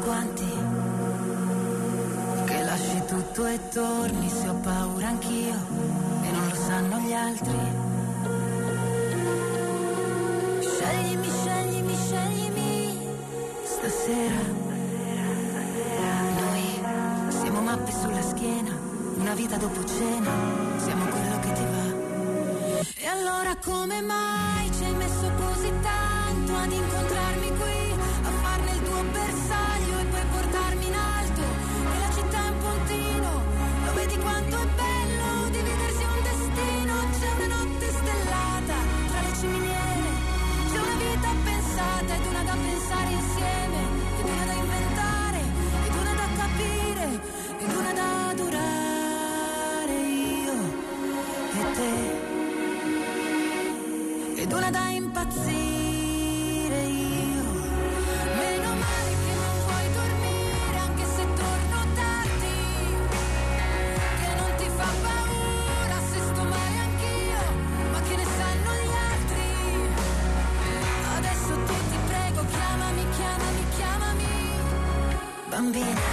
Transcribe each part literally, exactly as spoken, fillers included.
quanti, che lasci tutto e torni se ho paura anch'io e non lo sanno gli altri. Sceglimi, sceglimi, sceglimi stasera. Noi siamo mappe sulla schiena, una vita dopo cena, siamo quello che ti va. E allora come mai ci hai messo così tanto ad incontrarmi qui, a farne il tuo bersaglio e poi portarmi in alto? E la città è un puntino, lo vedi quanto è bello dividersi un destino. C'è una notte stellata tra le ciminiere, c'è una vita pensata ed una da pensare insieme, ed una da inventare, ed una da capire, ed una da durare io e te. Ed una da impazzire io. Meno male che non vuoi dormire anche se torno tardi, che non ti fa paura se sto male anch'io, ma che ne sanno gli altri. Adesso tu ti prego, chiamami, chiamami, chiamami bambina.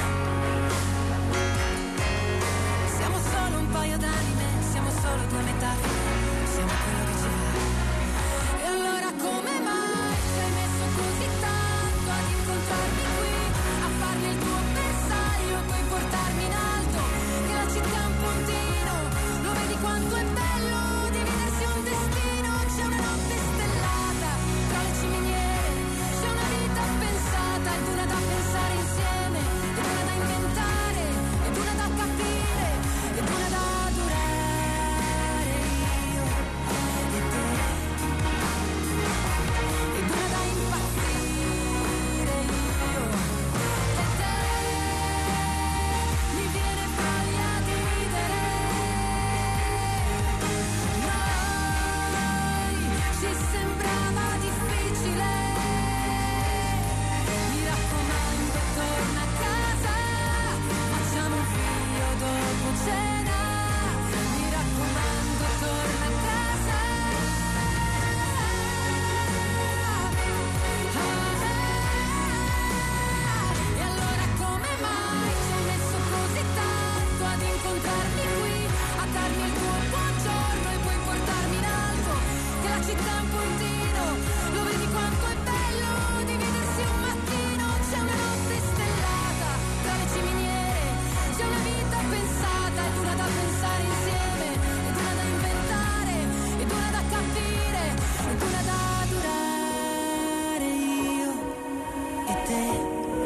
Siamo solo un paio d'anime, siamo solo due metafore, siamo quello che ci va. E allora come mai ci hai messo così tanto ad incontrarmi qui, a farmi il tuo bersaglio e poi portarmi in alto? Che la città è un puntino, lo vedi quanto è bello dividersi un destino. C'è una notte stellata tra le ciminiere, c'è una vita pensata ed una da pensare insieme, ed una da inventare, ed una da capire, ed una da durare io e te. Ed una da impazzire io e te. Mi viene voglia di ridere. Noi ci sembrava difficile. Mi raccomando, torna a casa, facciamo un figlio dopo cena. Mi raccomando, torna a casa. E allora come mai ci hai messo così tanto ad incontrarmi qui, a darmi il tuo buongiorno e poi portarmi in alto? Che la città è un puntino, lo vedi quanto è bello dividersi un mattino. C'è una notte stellata tra le ciminiere, c'è una vita pensata ed una da pensare insieme, ed una da inventare, ed una da capire, ed una da durare io e te.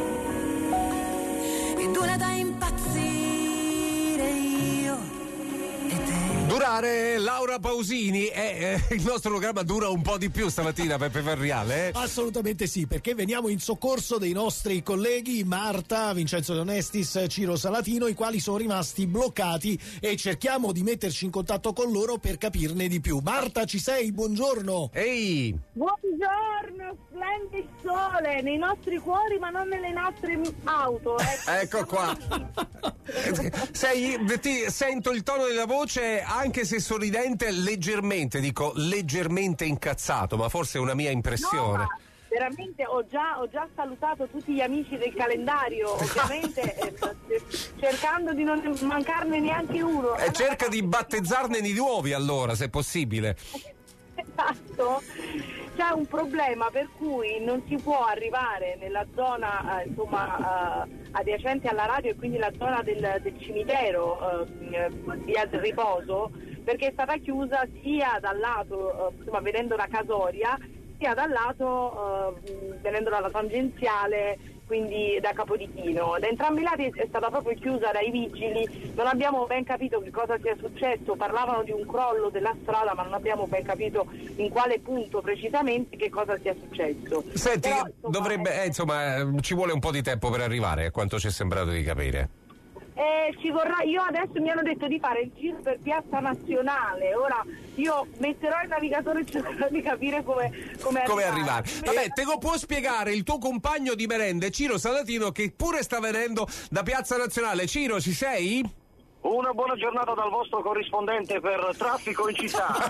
Ed una da impazzire io e te. Durare, Laura Pausini, e eh, il nostro programma dura un po' di più stamattina, Peppe Ferriale. Eh? Assolutamente sì, perché veniamo in soccorso dei nostri colleghi Marta, Vincenzo De Onestis, Ciro Salatino, i quali sono rimasti bloccati e cerchiamo di metterci in contatto con loro per capirne di più. Marta, ci sei? Buongiorno. Ehi! Buongiorno, splendi sole nei nostri cuori ma non nelle nostre auto. Ecco, Ecco qua. Sei, ti, sento il tono della voce, anche se sorridente, leggermente, dico leggermente incazzato, ma forse è una mia impressione. No, ma veramente ho già, ho già salutato tutti gli amici del calendario, ovviamente eh, cercando di non mancarne neanche uno. E cerca di battezzarne di nuovi allora, se possibile. Esatto, c'è un problema per cui non si può arrivare nella zona eh, insomma eh, adiacente alla radio e quindi la zona del, del cimitero eh, via del Riposo, perché è stata chiusa sia dal lato eh, insomma vedendo la Casoria, sia dal lato eh, venendo dalla tangenziale, quindi da Capodichino. Da entrambi i lati è stata proprio chiusa dai vigili, non abbiamo ben capito che cosa sia successo, parlavano di un crollo della strada ma non abbiamo ben capito in quale punto precisamente che cosa sia successo. Senti, Però, insomma, dovrebbe, è... eh, insomma, ci vuole un po' di tempo per arrivare, a quanto ci è sembrato di capire. Eh, ci vorrà, io adesso mi hanno detto di fare il giro per Piazza Nazionale, ora io metterò il navigatore e cercherò di capire come come Come arrivare. arrivare? Vabbè, te lo può spiegare il tuo compagno di merende, Ciro Salatino, che pure sta venendo da Piazza Nazionale. Ciro, ci sei? Una buona giornata dal vostro corrispondente per traffico in città.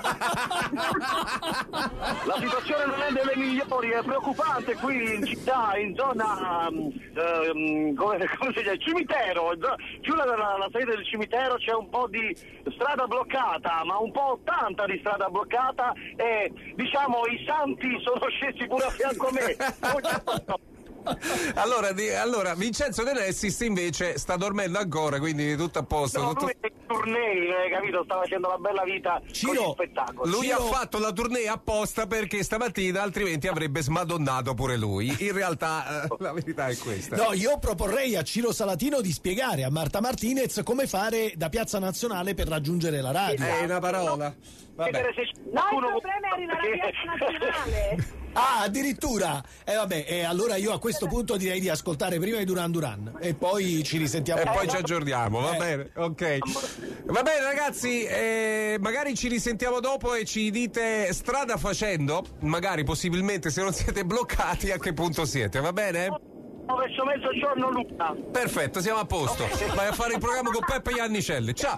La situazione non è delle migliori, è preoccupante qui in città, in zona um, come, come si dice, cimitero. Giù dalla la sede del cimitero c'è un po' di strada bloccata, ma un po' tanta di strada bloccata, e diciamo i santi sono scesi pure a fianco a me. Allora, di, allora Vincenzo De Nessis invece sta dormendo ancora, quindi tutto a posto. No, tutto... lui è in tournée, capito? Sta facendo la bella vita Ciro, con gli spettacoli. Lui Ciro... ha fatto la tournée apposta perché stamattina altrimenti avrebbe smadonnato pure lui. In realtà eh, la verità è questa. No, io proporrei a Ciro Salatino di spiegare a Marta Martinez come fare da Piazza Nazionale per raggiungere la radio. È una parola. Vabbè. No, il problema è arrivare a Piazza Nazionale. Ah, addirittura? E eh, vabbè, e allora io a questo punto direi di ascoltare prima i Duran Duran e poi ci risentiamo. E poi ci aggiorniamo, va Eh. bene, ok. Va bene ragazzi, eh, magari ci risentiamo dopo e ci dite strada facendo, magari possibilmente se non siete bloccati a che punto siete, va bene? Verso mezzogiorno Luca. Perfetto, siamo a posto. Vai a fare il programma con Peppe Iannicelli. Ciao!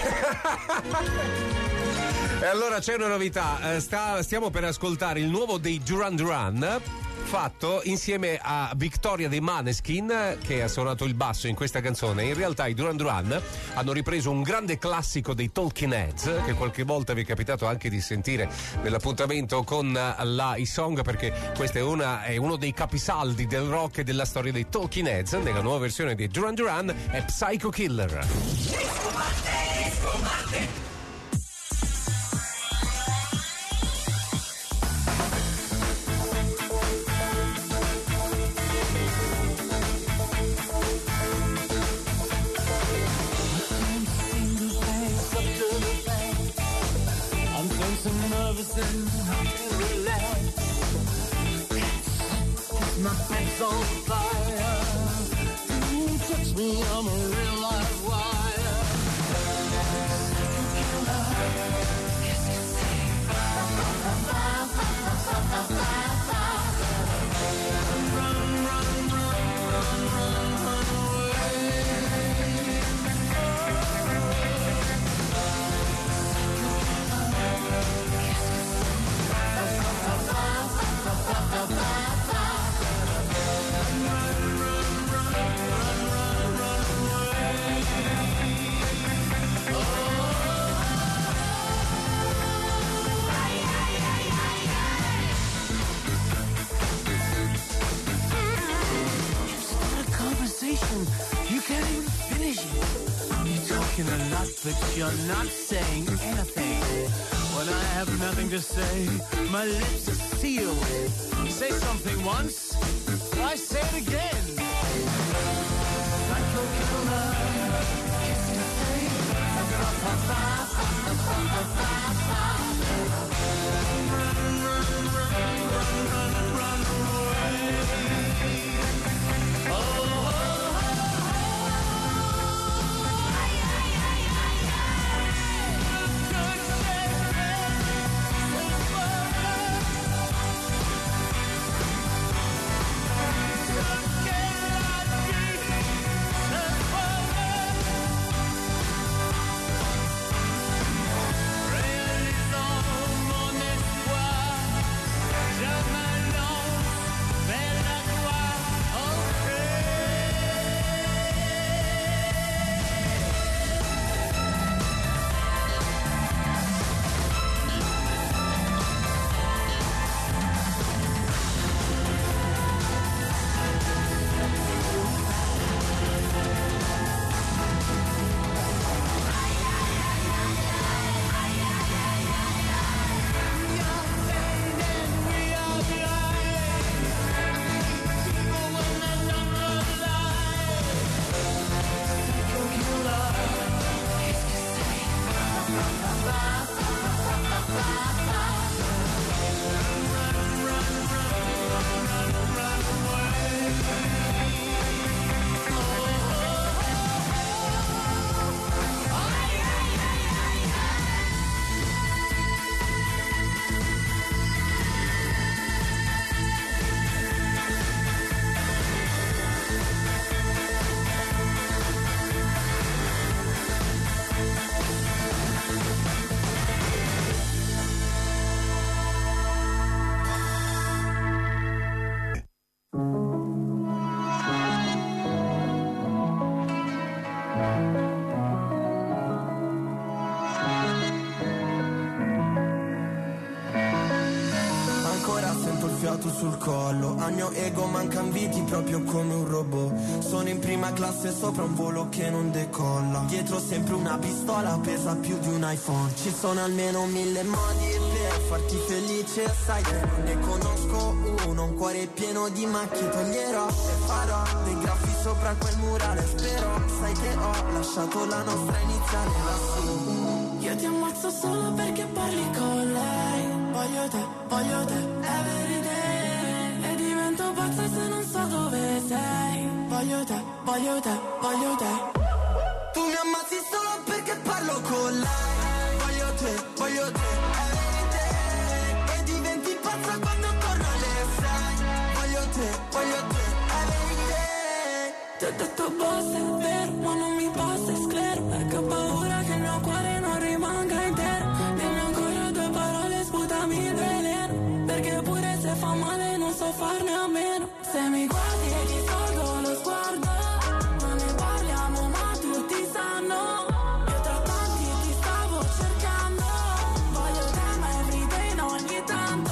E allora c'è una novità, eh, sta, stiamo per ascoltare il nuovo dei Duran Duran, fatto insieme a Victoria dei Maneskin, che ha suonato il basso in questa canzone. In realtà i Duran Duran hanno ripreso un grande classico dei Talking Heads, che qualche volta vi è capitato anche di sentire nell'appuntamento con la I-Song, perché questo è, una, è uno dei capisaldi del rock e della storia dei Talking Heads. Nella nuova versione dei Duran Duran è Psycho Killer. Nervous and I can't relax. My head's on fire. You touch me, I'm a real live wire. Qu'est-ce que c'est? Run, run, run, run, run, run away. You can't even finish it. You're talking a lot, but you're not saying anything. When I have nothing to say, my lips are sealed. Say something once, I say it again. Psycho killer, kiss your face. Run, run, run, run, run, run away. Oh. Just fiato sul collo. Al mio ego mancan viti proprio come un robot. Sono in prima classe sopra un volo che non decolla. Dietro sempre una pistola pesa più di un iPhone. Ci sono almeno mille modi per farti felice, sai che non ne conosco uno. Un cuore pieno di macchie toglierò e farò dei graffi sopra quel murale. Spero, sai che ho lasciato la nostra iniziale lassù. Io ti ammazzo solo perché parli con lei. Voglio te, voglio te, every day. E divento pazza se non so dove sei. Voglio te, voglio te, voglio te. Tu mi ammazzi solo perché parlo con lei. Voglio te, voglio te, every day. E diventi pazza quando torno alle sei. Voglio te, voglio te, every day. Ti ho detto basta, è vero, ma non mi basta, è sclero. Perché ho paura che il mio cuore non rimanga intero. Dimmi ancora due parole, sputami il veleno. Perché pure se fa male non so farne a meno. Se mi guardi e ti tolgo lo sguardo, non ne parliamo ma tutti sanno. Io tra tanti ti stavo cercando. Voglio te ma everyday no ogni tanto.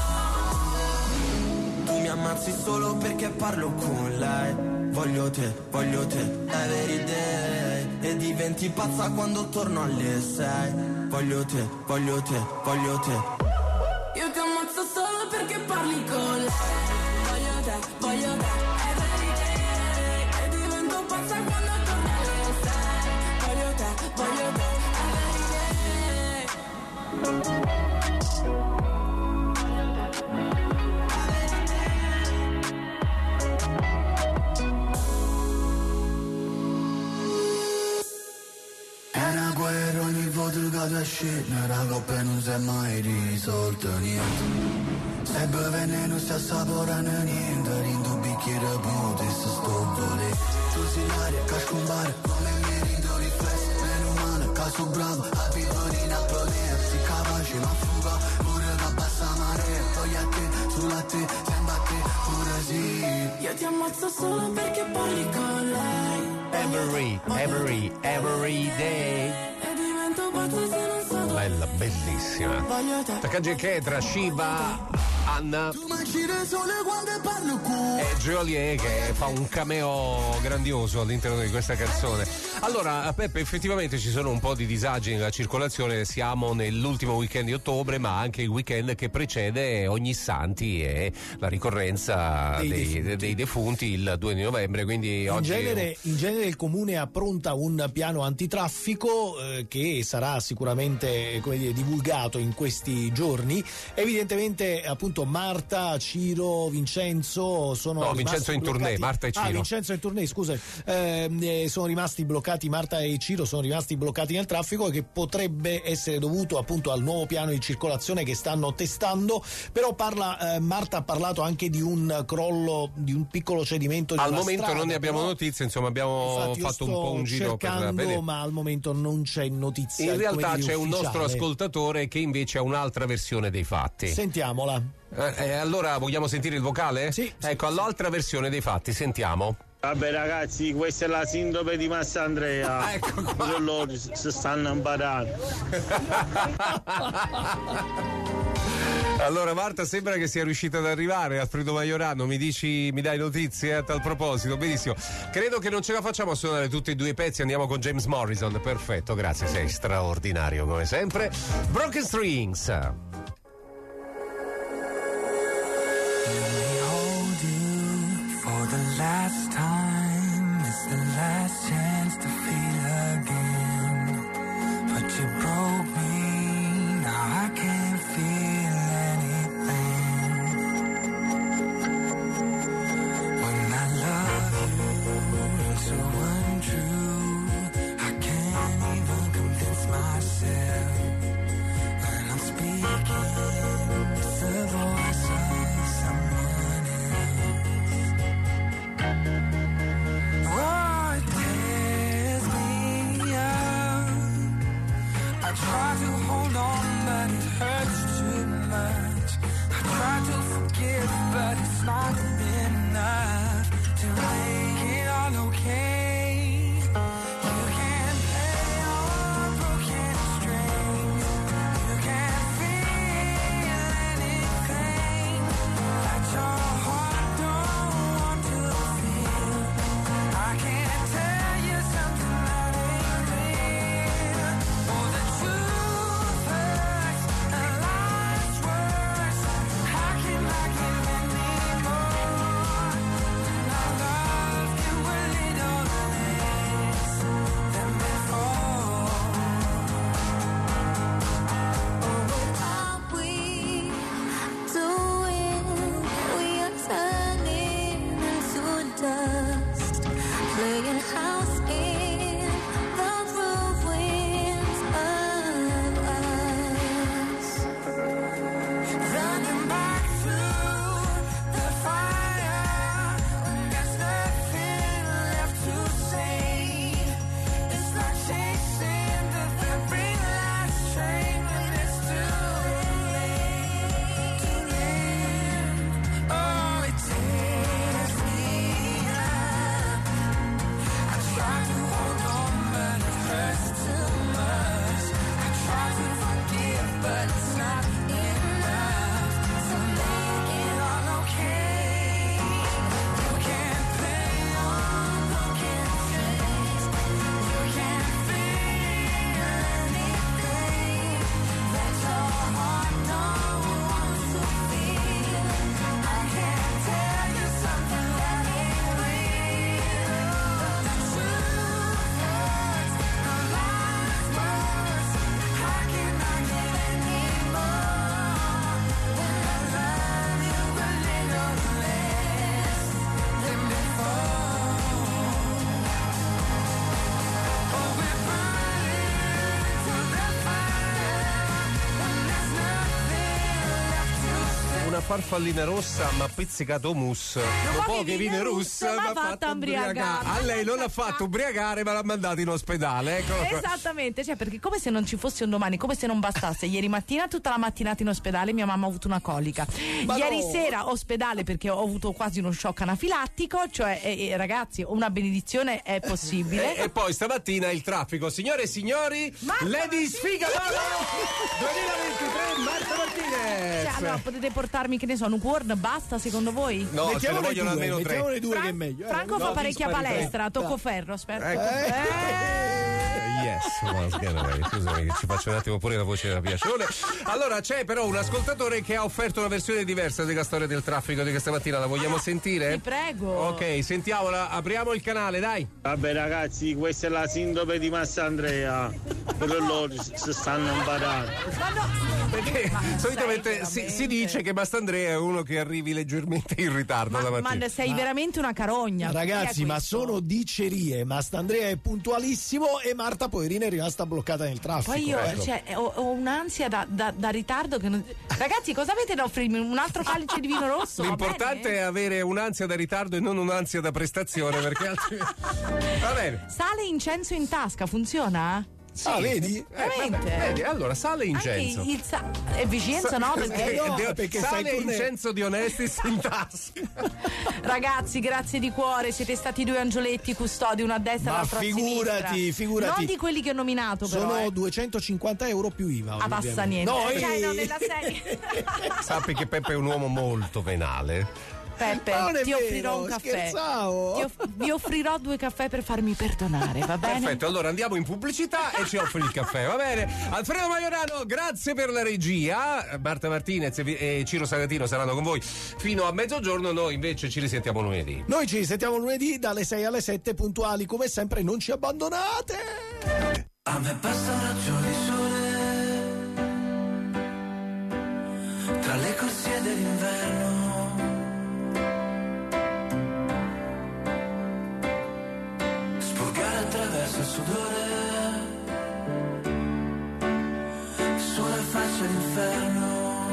Tu mi ammazzi solo perché parlo con lei. Voglio te, voglio te, every day. E diventi pazza quando torno alle sei. Voglio te, voglio te, voglio te. Io ti ammazzo solo perché parli con lei. Voglio te, voglio te, every day. E divento pazza quando torno alle sei. Voglio te, voglio te, every day. Ogni volta che ti scende la coppa non si è mai risolto niente. Se beve non si assaporano niente. In due bicchieri puti se sto volendo. Tu sei l'aria che scompare come mi rido riflessi. Meno male che sono bravo a vivere in appollea. Si capace ma fuga pure da bassa marea. Poi a te, sulla te, sembra te pure sì. Io ti ammazzo solo perché parli con lei. Every, every, every day. Bella, bellissima. Takagi Ketra, Shiva, Anna e Joliet che fa un cameo grandioso all'interno di questa canzone. Allora, Peppe, effettivamente ci sono un po' di disagi nella circolazione. Siamo nell'ultimo weekend di ottobre, ma anche il weekend che precede Ognissanti e la ricorrenza dei, dei, defunti. dei defunti il due di novembre. Quindi in, oggi genere, in genere il comune appronta un piano antitraffico eh, che sarà sicuramente, come dire, divulgato in questi giorni. Evidentemente, appunto, Marta, Ciro, Vincenzo sono no, rimasti Vincenzo in bloccati. tournée, Marta e Ciro. Ah, Vincenzo in tournée, scusa. Eh, sono rimasti bloccati, Marta e Ciro sono rimasti bloccati nel traffico, che potrebbe essere dovuto appunto al nuovo piano di circolazione che stanno testando. Però parla, eh, Marta ha parlato anche di un crollo, di un piccolo cedimento di al una momento strada, non ne abbiamo però, notizie, insomma abbiamo fatto un po' un giro cercando, per vedere. ma al momento non c'è notizia. In realtà dire, c'è un ufficiale. nostro ascoltatore che invece ha un'altra versione dei fatti. Sentiamola. Eh, eh, allora vogliamo sentire il vocale? Sì. Ecco, sì, all'altra sì. versione dei fatti, sentiamo. Vabbè ragazzi, questa è la sindrome di Massandrea. Ah, ecco qua. Loro si stanno imparando. Allora Marta, sembra che sia riuscita ad arrivare. Alfredo Maiorano, mi dici, mi dai notizie a tal proposito? Benissimo. Credo che non ce la facciamo a suonare tutti e due i pezzi. Andiamo con James Morrison. Perfetto, grazie, sei straordinario come sempre. Broken Strings. For the last time, it's the last chance to feel again. But you broke me, now I can't feel anything. When I love you, it's so untrue. I can't even convince myself. When I'm speaking, it's the voice of someone else. farfallina rossa mi ha pizzicato mousse. Dopo che vine russa mi ha fatto ubriacare. A lei non l'ha fatto ubriacare, ma l'ha mandato in ospedale. Eccolo qua. Esattamente, cioè perché come se non ci fosse un domani, come se non bastasse. Ieri mattina tutta la mattinata in ospedale, mia mamma ha avuto una colica. Ma Ieri no. sera ospedale perché ho avuto quasi uno shock anafilattico, cioè eh, eh, ragazzi, una benedizione è possibile. E, e poi stamattina il traffico. Signore e signori, Marta Lady Sfiga duemilaventitré, Marta Martinez. Cioè, allora potete portarmi, che ne so, un Word, basta secondo voi? No, ce ne vogliono due, almeno tre. Mettiamone due Fra- che è meglio. Franco eh, fa no, parecchia disparità. palestra, tocco ferro, aspetta. Ecco. Eh. Yes, no, scusami, scusami, che ci faccio un attimo pure la voce da piacione. Allora c'è però un ascoltatore che ha offerto una versione diversa della storia del traffico di questa mattina, la vogliamo sentire? Ti prego. Ok, sentiamola, apriamo il canale, dai. Vabbè ragazzi, questa è la sindope di Massa Andrea. Però loro si stanno imparando. Ma no. Perché Ma solitamente sei si, si dice che Mastandrea è uno che arrivi leggermente in ritardo la Ma, mattina. ma sei veramente una carogna. Ragazzi, Chi è ma questo? sono dicerie. Mastandrea è puntualissimo e Marta poverina è rimasta bloccata nel traffico. Poi io ecco. cioè, ho, ho un'ansia da, da, da ritardo che non... Ragazzi, cosa avete da offrirmi? Un altro calice di vino rosso? Va L'importante bene? è avere un'ansia da ritardo e non un'ansia da prestazione, perché altrimenti. Va bene. Sale e incenso in tasca, funziona? Sì. Ah, vedi? Eh, Veramente? vabbè, vedi, allora sale incenso. Anche il sa- efficienza Sa- no? Perché... Eh, no, de- perché sale sai come- incenso di Onestis in tasca. Ragazzi, grazie di cuore, siete stati due angioletti custodi, uno a destra e Ma l'altro a figurati, sinistra. figurati. Non di quelli che ho nominato, però. Sono eh. duecentocinquanta euro più I V A. Ah, passa ovviamente. niente. No, Eh, cioè, eh. no, nella serie. Sappi che Peppe è un uomo molto venale. Peppe, Ma non è ti offrirò vero, un caffè. scherzavo. Ti off- vi offrirò due caffè per farmi perdonare, va bene? Perfetto, allora andiamo in pubblicità e ci offri il caffè, va bene? Alfredo Maiorano, grazie per la regia. Marta Martinez e Ciro Sagatino saranno con voi fino a mezzogiorno. Noi invece ci risentiamo lunedì. Noi ci sentiamo lunedì dalle sei alle sette puntuali, come sempre. Non ci abbandonate. A me basta un raggio di sole tra le corsie dell'inverno. Spurgare attraverso il sudore sulla faccia d'inferno.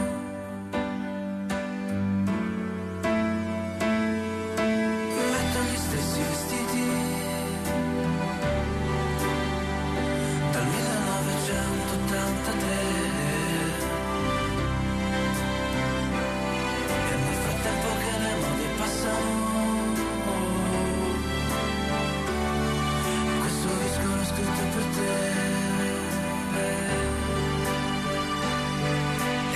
Metto gli stessi vestiti dal millenovecentoottantatré e nel frattempo che le mode passano questo disco l'ho scritto per te.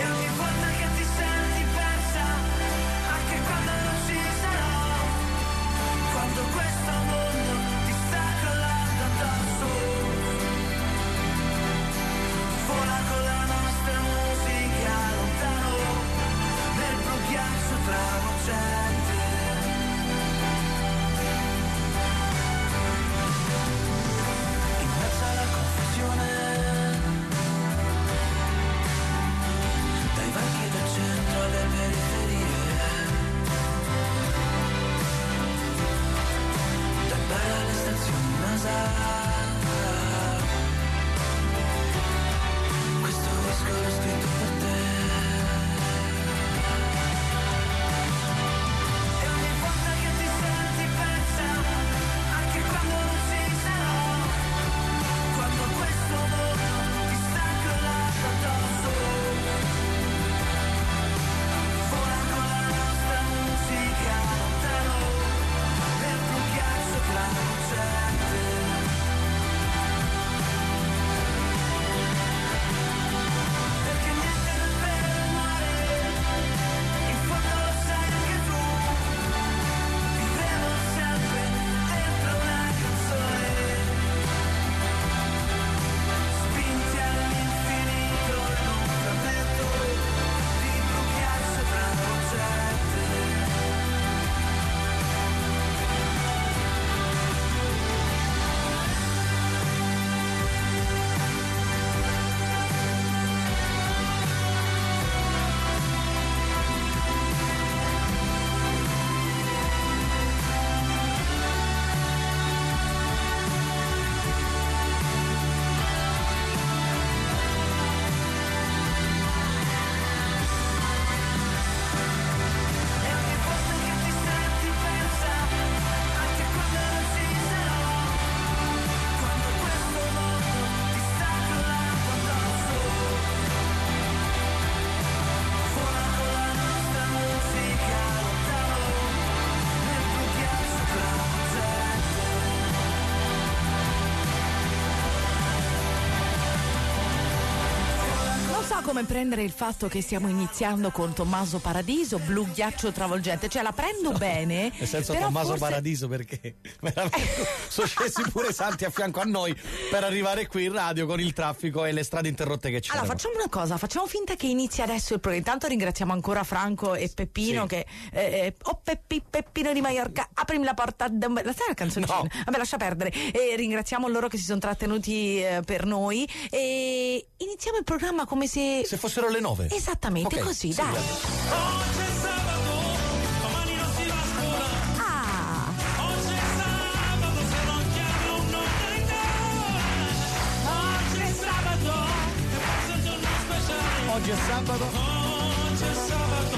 come prendere il fatto che stiamo iniziando con Tommaso Paradiso, Blu Ghiaccio Travolgente, cioè la prendo bene. Nel senso però Tommaso forse... Paradiso perché sono scesi pure santi a fianco a noi per arrivare qui in radio con il traffico e le strade interrotte che c'erano. Allora facciamo una cosa, facciamo finta che inizi adesso il programma. Intanto ringraziamo ancora Franco e Peppino Sì. che eh, oh Peppi Peppino di Maiorca, aprimi la porta, la sai la canzoncina? No. Vabbè, lascia perdere. E ringraziamo loro che si sono trattenuti eh, per noi e iniziamo il programma come se Se fossero le nove. esattamente Ok, così, sì, dai. dai. Oggi è sabato, domani non si va a scuola. Ah, Oggi è sabato, se non chiama un nove nove. Oggi è sabato, e questo è il giorno speciale. Oggi è sabato. Oggi è sabato.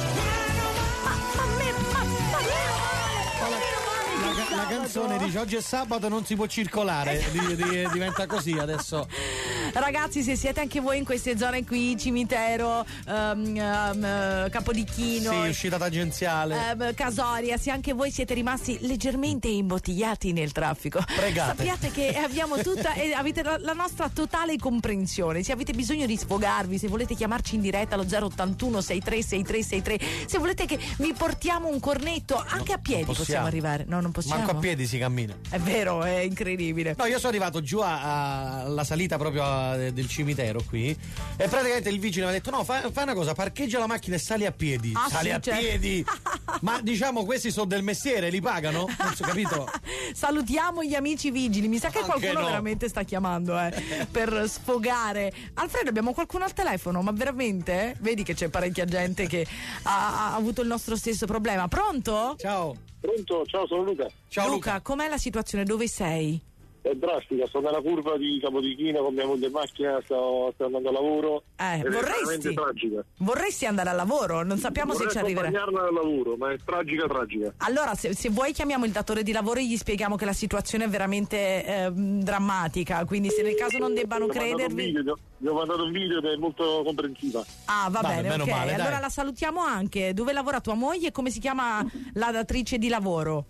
La, ca- la canzone dice oggi è sabato, non si può circolare. Di- di- diventa così adesso. ragazzi, se siete anche voi in queste zone qui, cimitero, um, um, Capodichino, Sì, uscita tangenziale. um, Casoria, se anche voi siete rimasti leggermente imbottigliati nel traffico, Pregate. sappiate che abbiamo tutta e avete la, la nostra totale comprensione. Se avete bisogno di sfogarvi, se volete chiamarci in diretta allo zero ottantuno sessantatré sessantatré sessantatré, se volete che vi portiamo un cornetto, anche a piedi possiamo. possiamo arrivare. No, non possiamo. Manco a piedi si cammina. È vero, è incredibile. No, io sono arrivato giù a- a- alla salita proprio a- del cimitero qui e praticamente il vigile mi ha detto no, fai, fai una cosa, parcheggia la macchina e sali a piedi. Ah, sali sì, a cioè. piedi. Ma diciamo questi sono del mestiere, li pagano? Non so, capito? Salutiamo gli amici vigili. Mi sa che Anche qualcuno no. veramente sta chiamando eh, per sfogare. Alfredo, abbiamo qualcuno al telefono, ma veramente? Vedi che c'è parecchia gente che ha, ha avuto il nostro stesso problema. Pronto? Ciao. Pronto? Ciao, sono Luca. Ciao Luca, com'è la situazione? Dove sei? È drastica, sto nella curva di Capodichino con mia moglie in macchina, sto, sto andando a lavoro. Eh, ed è vorresti? veramente tragica. Vorresti andare al lavoro? Non sappiamo Vorrei se ci arriverà. accompagnarla al lavoro, ma è tragica, tragica. Allora, se, se vuoi chiamiamo il datore di lavoro e gli spieghiamo che la situazione è veramente eh, drammatica, quindi se nel caso non debbano Gli ho mandato un credervi... video, Gli ho mandato un video ed è molto comprensiva. Ah, va Vabbè, bene, meno ok. male, allora dai. la salutiamo anche. Dove lavora tua moglie e come si chiama la datrice di lavoro?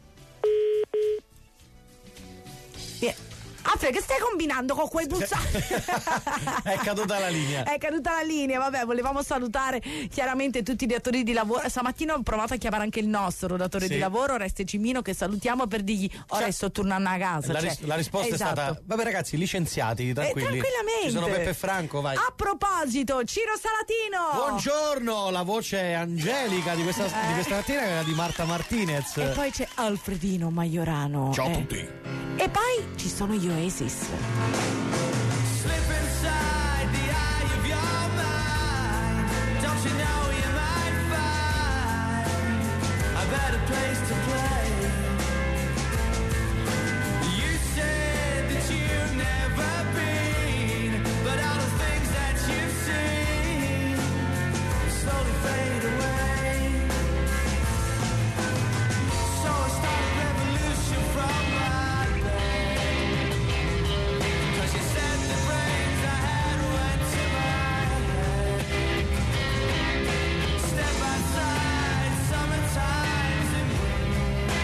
Via. Alfred, che stai combinando con quei pulsanti? È caduta la linea. È caduta la linea, vabbè, volevamo salutare chiaramente tutti i datori di lavoro. Stamattina ho provato a chiamare anche il nostro datore Sì. di lavoro, Oreste Cimino, che salutiamo per dirgli ora Cioè, sto tornando a casa. La, cioè, ris- la risposta esatto. è stata vabbè ragazzi, licenziati, tranquilli. Eh, tranquillamente. Ci sono Peppe e Franco, vai. A proposito, Ciro Salatino. Buongiorno, la voce angelica di questa, di questa mattina è quella di Marta Martinez. E poi c'è Alfredino Maiorano. Ciao a eh. tutti. E poi ci sono gli Oasis. Slip inside the eye of your mind. Don't you know you might find a better place to play? You said that you've never been, but all the things that you've seen slowly fade away. So I started a revolution from my bed. 'Cause you said the brains I had went to my head. Step outside, summertime's in bloom.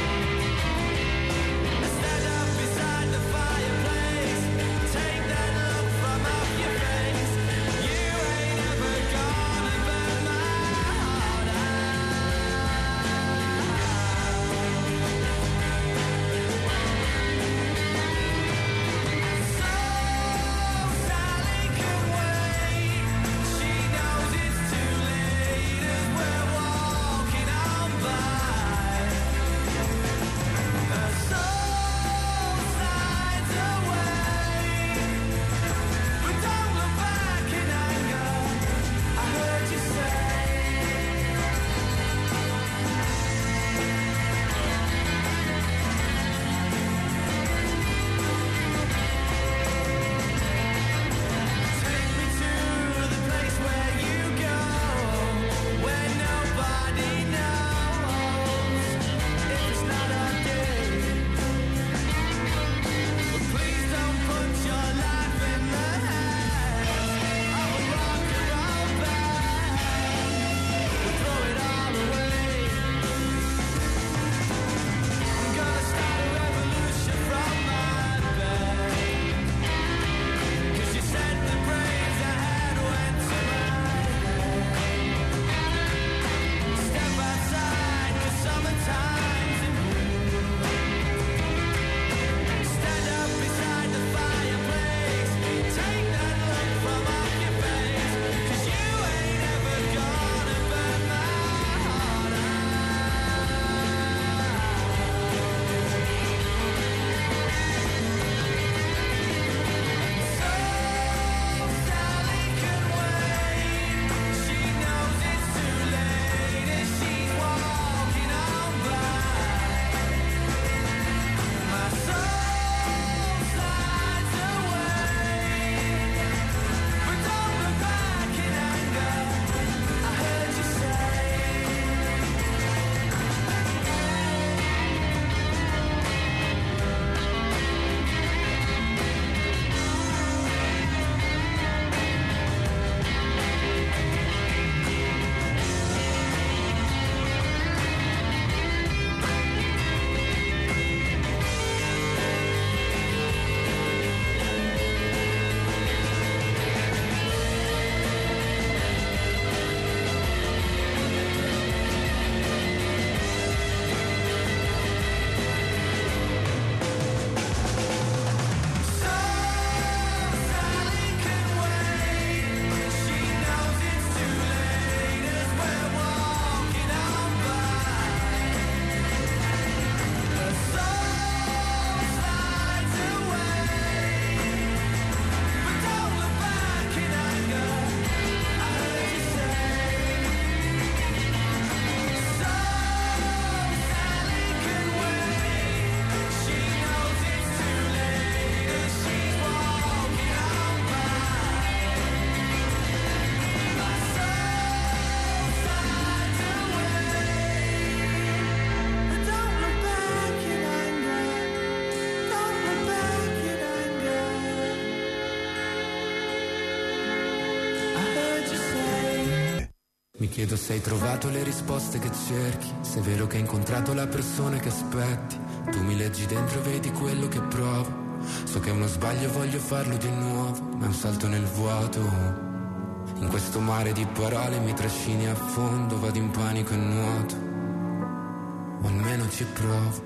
chiedo se hai trovato le risposte che cerchi, se è vero che hai incontrato la persona che aspetti. Tu mi leggi dentro e vedi quello che provo. So che è uno sbaglio e voglio farlo di nuovo, ma è un salto nel vuoto. In questo mare di parole mi trascini a fondo, vado in panico e nuoto, o almeno ci provo.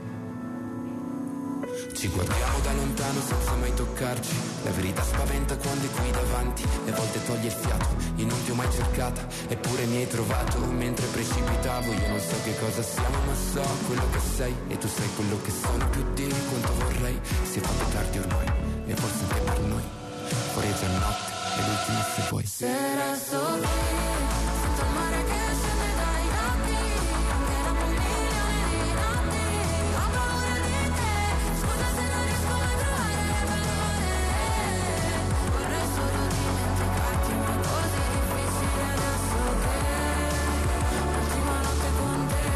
Ci guardiamo da lontano senza mai toccarci. La verità spaventa quando è qui davanti, e a volte toglie il fiato. Io non ti ho mai cercata, eppure mi hai trovato. Mentre precipitavo, io non so che cosa siamo, ma so quello che sei, e tu sai quello che sono, più di quanto vorrei. Si è fatto tardi ormai, e forse anche per noi. Fuori è già notte, è l'ultima se vuoi. Se resto qui, sento il mare che scende dai occhi, anche dopo un milione di notti. Ho paura di te, scusa se non riesco a trovare le parole. Vorrei solo dimenticarti, ma è così difficile adesso che l'ultima notte con te.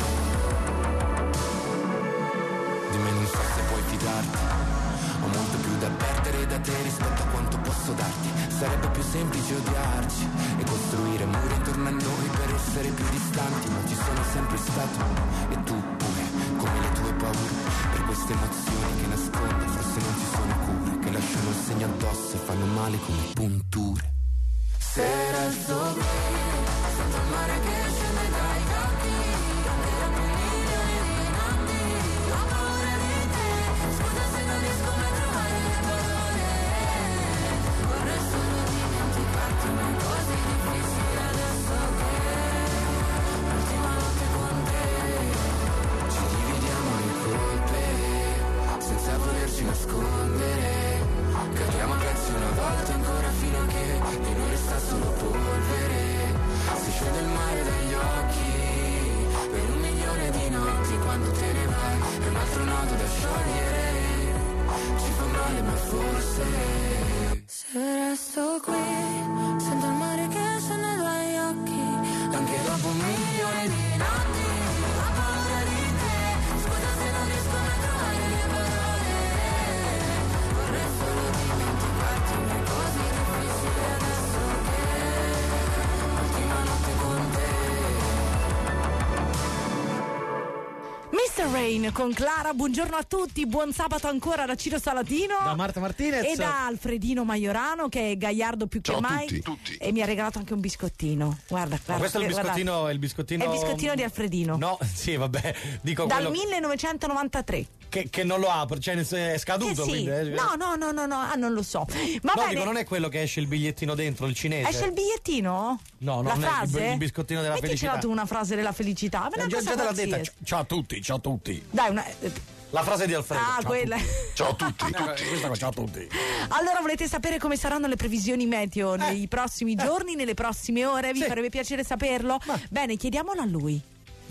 Di me non so se puoi fidarti, ho molto più da perdere da te rispetto a quanto posso darti. Sarebbe più semplice odiarci e costruire muri intorno a noi per essere più distanti, ma ci sono sempre stato, e tu pure, come le tue paure, per queste emozioni che nascondi. Forse non ci sono cure, che lasciano il segno addosso e fanno male come punture. Se resto qui, sento il mare che scende dai occhi, anche dopo un milione di notti. Ho paura di te, scusa se non riesco mai a trovare le parole. Vorrei solo dimenticarti, ma è così difficile adesso che l'ultima notte con te. Ci dividiamo le colpe senza volerci nascondere. Cadiamo a pezzi una volta ancora fino a che di noi resta solo polvere. Si scende il mare dagli occhi per un milione di notti. Quando te ne vai è un altro nodo da sciogliere. Ci fa male ma forse se resto qui, sento il mare che scende dagli occhi, anche dopo un milione di notti. ho paura di te, scusa se non riesco mai a trovare le parole. Vorrei solo dimenticarti, ma è così difficile adesso che l'ultima notte con te. mister Rain con Clara, buongiorno a tutti, buon sabato ancora da Ciro Salatino, Da Marta Martinez e da Alfredino Maiorano, che è gagliardo più Ciao che a mai, tutti, tutti. e mi ha regalato anche un biscottino. Guarda, Ma guarda, questo è il guarda. biscottino, è il biscottino. È il biscottino di Alfredino. No, sì, vabbè, dico Dal quello millenovecentonovantatré. che, che non lo apro, cioè è scaduto, Eh sì. quindi. eh. No, no, no, no, no, ah, non lo so. Ma No, bene. dico, non è quello che esce il bigliettino dentro, il cinese. Esce il bigliettino? No, La non è il- frase? il biscottino della Metticela felicità. tu una frase della felicità. Ma Eh, una già, cosa già te l'ha detta. qualsiasi. Ciao a tutti, ciao a tutti. Dai, una. La frase di Alfredo. Ah, ciao quella. A tutti. Ciao a tutti, Eh, tutti. questa qua, ciao a tutti. Allora, volete sapere come saranno le previsioni meteo nei prossimi giorni, nelle prossime ore? Vi Sì. farebbe piacere saperlo? Bene, chiediamolo a lui.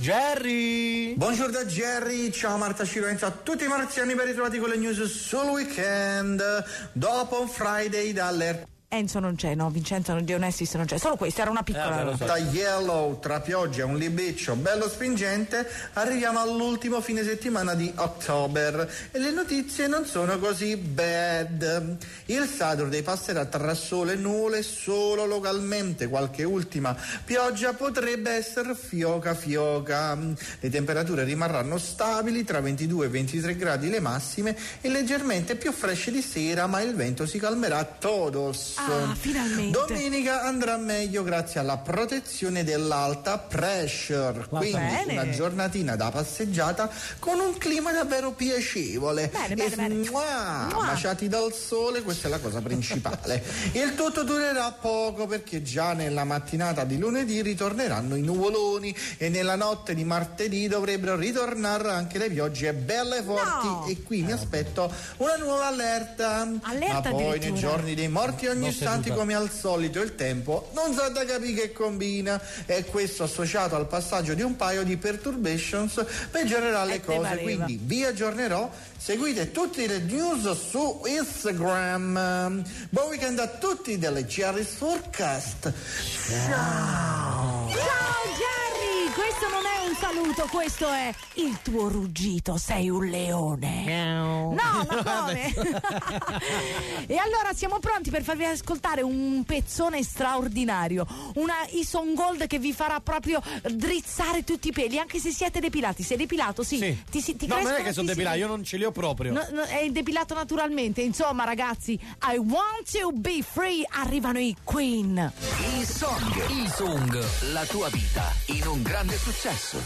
Jerry! Buongiorno da Jerry, ciao Marta Ciroenza, a tutti i marziani ben ritrovati con le news sul weekend. Dopo un Friday dalle Enzo non c'è, no, Vincenzo non, Dionessis non c'è, solo questa era una piccola. Eh, lo so. da Yellow, tra pioggia e un libeccio bello spingente, arriviamo all'ultimo fine settimana di ottobre e le notizie non sono così bad. Il Saturday passerà tra sole e nuvole, solo localmente qualche ultima pioggia potrebbe essere fioca fioca. Le temperature rimarranno stabili tra ventidue e ventitré gradi le massime e leggermente più fresche di sera, ma il vento si calmerà a todos. Ah, finalmente. Domenica andrà meglio grazie alla protezione dell'alta pressure, quindi bene. una giornatina da passeggiata con un clima davvero piacevole. Bene, bene, e bene. mua, Mua. baciati dal sole, questa è la cosa principale. Il tutto durerà poco perché già nella mattinata di lunedì ritorneranno i nuvoloni e nella notte di martedì dovrebbero ritornare anche le piogge belle forti. No. E qui mi aspetto una nuova allerta. Allerta Ma poi nei addirittura. giorni dei morti ogni Non istante, seduta. come al solito, il tempo non sa da capire che combina, e questo associato al passaggio di un paio di perturbations peggiorerà le Eh, te cose. pareva. Quindi vi aggiornerò, seguite tutte le news su Instagram. Buon weekend a tutti dalle Jerry's Forecast. Ciao. Ciao Jerry, questo non è un saluto, questo è il tuo ruggito, sei un leone. No, ma come? E allora siamo pronti per farvi ascoltare un pezzone straordinario, una Ison Gold che vi farà proprio drizzare tutti i peli, anche se siete depilati. Sei depilato? Sì. Sì. Ti, si- ti No, non è crescono che sono tantissimi- depilato, io non ce li ho proprio. No, no, è depilato naturalmente. Insomma, ragazzi, I want to be free. Arrivano i Queen. Il song, il song, la tua vita in un grande successo.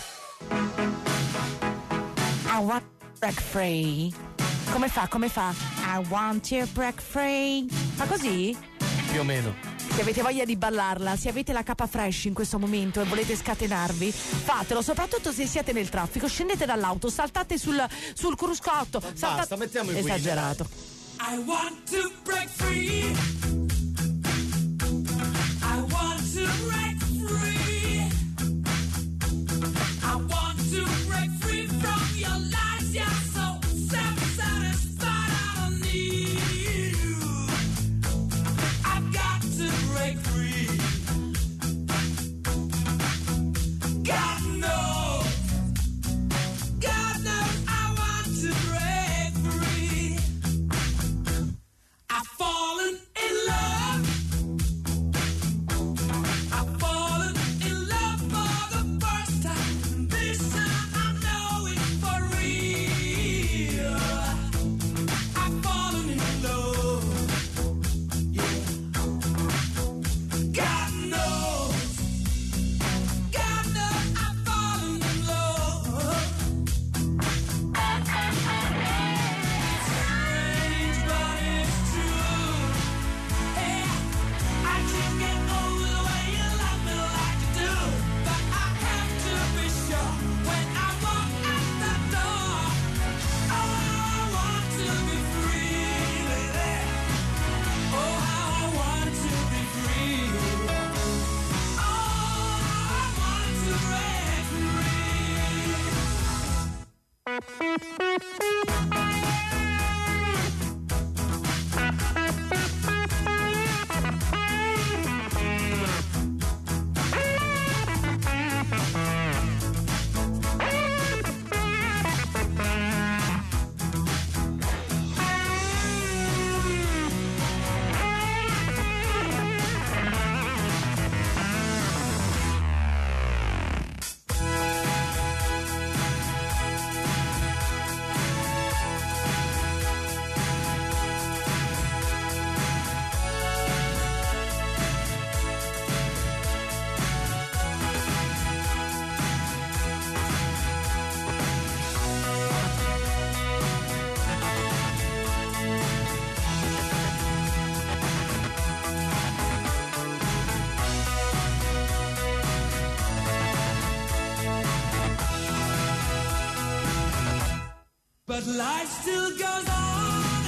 I want to break free. Come fa? Come fa? I want to break free. Fa così? Più o meno. Se avete voglia di ballarla, se avete la capa fresh in questo momento e volete scatenarvi, fatelo, soprattutto se siete nel traffico. Scendete dall'auto, saltate sul, sul cruscotto. Saltate... Basta, mettiamo i Queen. Esagerato. I want to break free. I want to break free. I want to break free from your lies. You're so self-satisfied. I don't need you. I've got to break free. God knows, God knows I want to break free. I've fallen in love. I've fallen in love for the first time. This time I know it for real. I've fallen in love. Yeah. God knows. God knows I've fallen in love. Strange, but it's true. Yeah, I can't get over the way you love me like you do. But I have to be sure when I walk out the door. Oh, I want to be free, baby. Oh, how I want to be free. Oh, I want to break But life still goes on.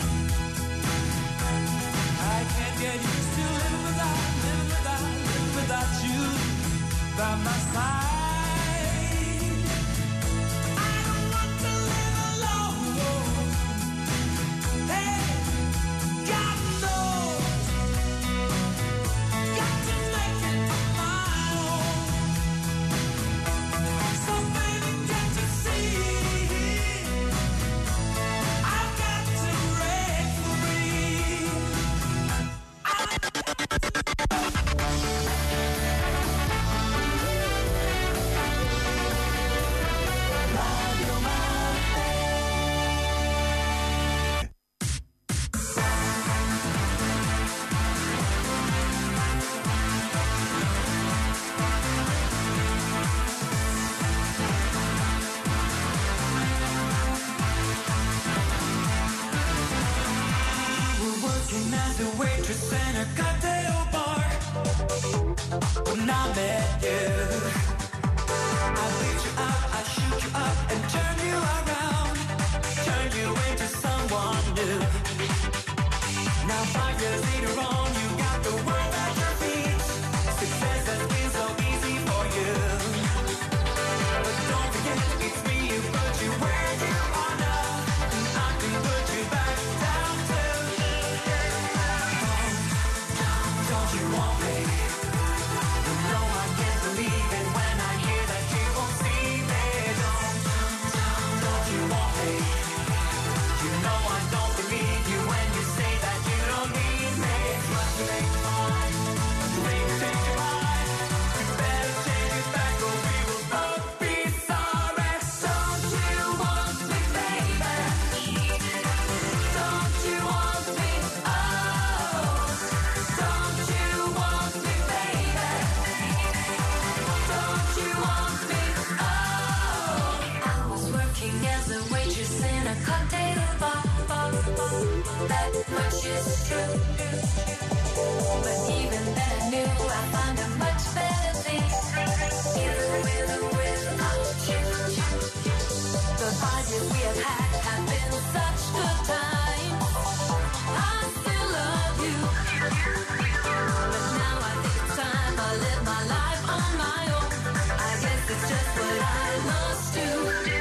I can't get used to living without, living without, living without you by my side. I don't want to live alone. Hey, God knows, got to make it on my own. So baby, can't you see? I've got to break free. We're working as a waitress in a cocktail bar. When I met you, I beat you up, I shoot you up and turn you around, turn you into someone new. Now five years later on, you got the world at your feet. Success has been so easy for you. But don't forget, it's me who put you where you are now, and I can put you back down too. Don't, don't you want me? You know I can't believe it when much is true. But even then I knew I'd find a much better thing, either with or without you. The parties we have had have been such good times. I still love you, but now I think it's time I live my life on my own. I guess it's just what I must do.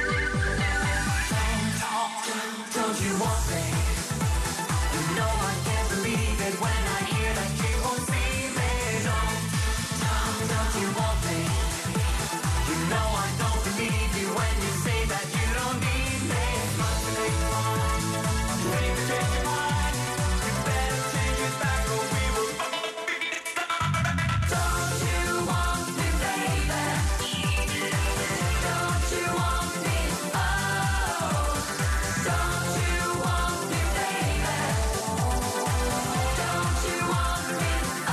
Don't, don't you want me? You know I can't believe it when I hear that you won't see me. Don't, don't, don't you want me? You know I don't believe you when you say that you don't need me. Must be big fun. You ain't even change your mind. You better change it back or we will. Don't you want me, baby? Don't you want me? Oh, don't you want me, baby? Don't you want me?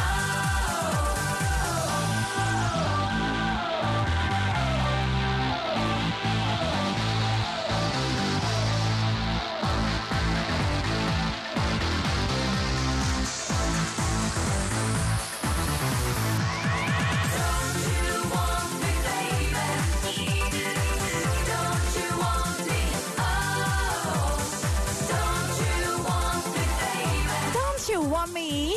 Don't you want me?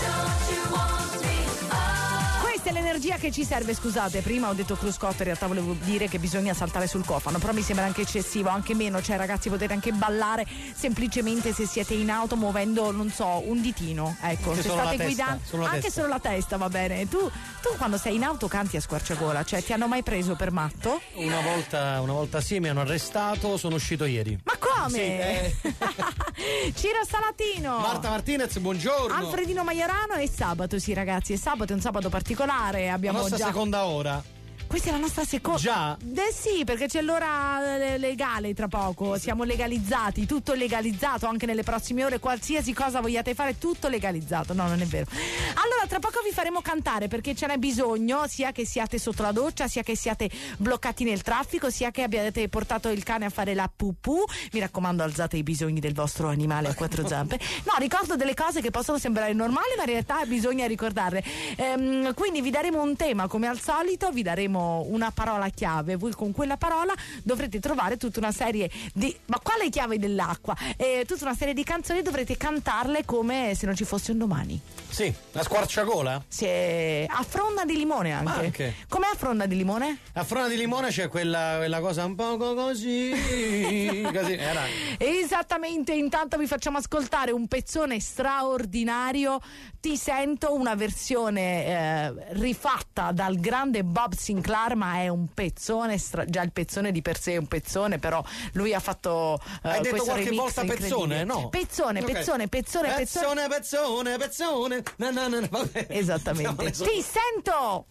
Questa è l'energia che ci serve. Scusate, prima ho detto cruscotto, in realtà volevo dire che bisogna saltare sul cofano, però mi sembra anche eccessivo, anche meno. Cioè ragazzi, potete anche ballare semplicemente se siete in auto muovendo, non so, un ditino, ecco. Anche se solo state la testa, guidando solo la anche testa. solo la testa va bene. Tu, tu quando sei in auto canti a squarciagola, cioè ti hanno mai preso per matto? Una volta, una volta sì, mi hanno arrestato, sono uscito ieri. Ma come? Sì, eh. Ciro Salatino, Marta Martinez, buongiorno. Alfredino Maiorano. E sabato, sì ragazzi, è sabato, è un sabato particolare. La Abbiamo nostra già seconda ora. Questa è la nostra seconda. Già? Eh sì, perché c'è l'ora eh, legale tra poco. Siamo legalizzati, tutto legalizzato anche nelle prossime ore. Qualsiasi cosa vogliate fare, tutto legalizzato. No, non è vero. Allora, tra poco vi faremo cantare perché ce n'è bisogno, sia che siate sotto la doccia, sia che siate bloccati nel traffico, sia che abbiate portato il cane a fare la pupù. Mi raccomando, alzate i bisogni del vostro animale a quattro zampe. No, ricordo delle cose che possono sembrare normali, ma in realtà bisogna ricordarle. Ehm, quindi vi daremo un tema come al solito, vi daremo una parola chiave. Voi con quella parola dovrete trovare tutta una serie di, ma quale chiave dell'acqua? Eh, tutta una serie di canzoni, dovrete cantarle come se non ci fosse un domani. Sì, la squarciagola? Sì, a fronda di limone anche. Anche. Com'è a fronda di limone? A Frona di Limone c'è quella, quella cosa un poco così. Così era. Esattamente, intanto vi facciamo ascoltare un pezzone straordinario. Ti sento, una versione eh, rifatta dal grande Bob Sinclair, ma è un pezzone stra- già il pezzone di per sé è un pezzone, però lui ha fatto eh, Hai detto questo qualche remix volta pezzone, incredibile. no? Pezzone, Ok. pezzone, pezzone, pezzone, Pezzone, pezzone, pezzone. No, no, no, vabbè. esattamente. Ti sento.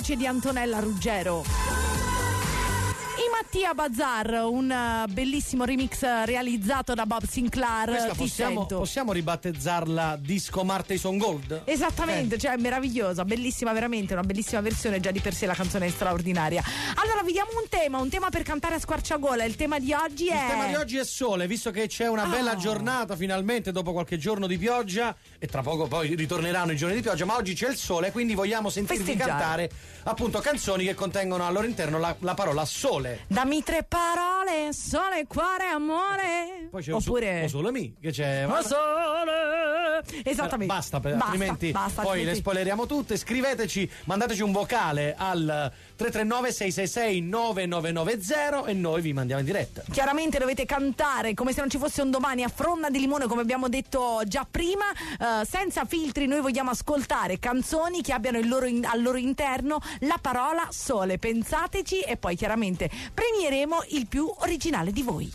voce di Antonella Ruggero. I Mattia Bazar, un uh, bellissimo remix realizzato da Bob Sinclair. Questa Ti possiamo, sento. possiamo ribattezzarla Disco Martison Gold? Esattamente, eh. cioè meravigliosa, bellissima, veramente una bellissima versione, già di per sé la canzone è straordinaria. Allora vediamo un tema, un tema per cantare a squarciagola. Il tema di oggi è... Il tema di oggi è sole, visto che c'è una bella oh. giornata finalmente dopo qualche giorno di pioggia, e tra poco poi ritorneranno i giorni di pioggia, ma oggi c'è il sole, quindi vogliamo sentirvi Festeggiare. cantare appunto canzoni che contengono al loro interno la, la parola sole. Dammi tre parole, sole, cuore, amore. Poi c'è Oppure o sole mi che c'è. O sole. Esattamente. Eh, basta, per, basta, altrimenti basta, poi altrimenti. le spoileriamo tutte. Scriveteci, mandateci un vocale al tre tre nove sei sei sei nove nove nove zero e noi vi mandiamo in diretta. Chiaramente dovete cantare come se non ci fosse un domani, a fronna di limone, come abbiamo detto già prima, eh, senza filtri. Noi vogliamo ascoltare canzoni che abbiano il loro in, al loro interno la parola sole. Pensateci e poi chiaramente premieremo il più originale di voi.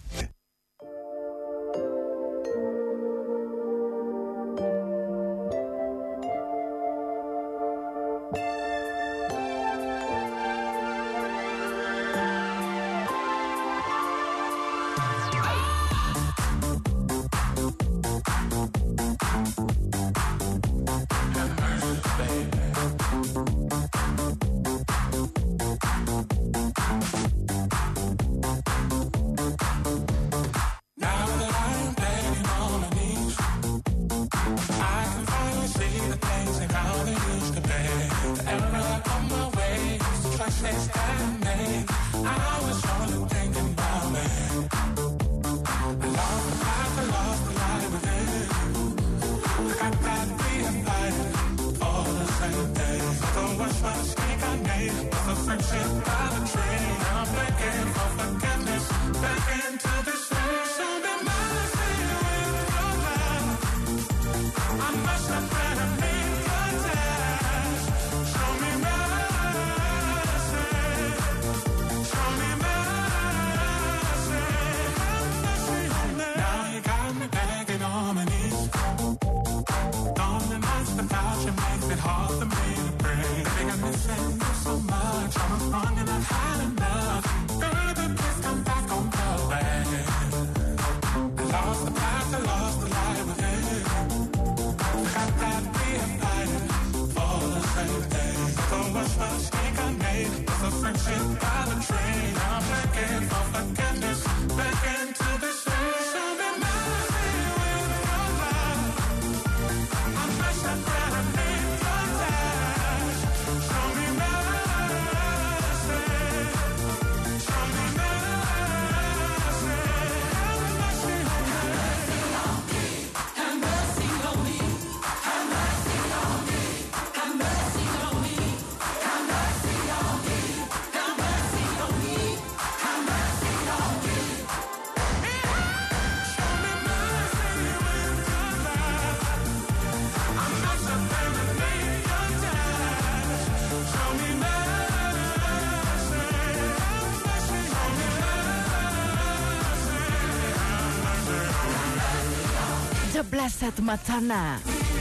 The Blessed Madonna.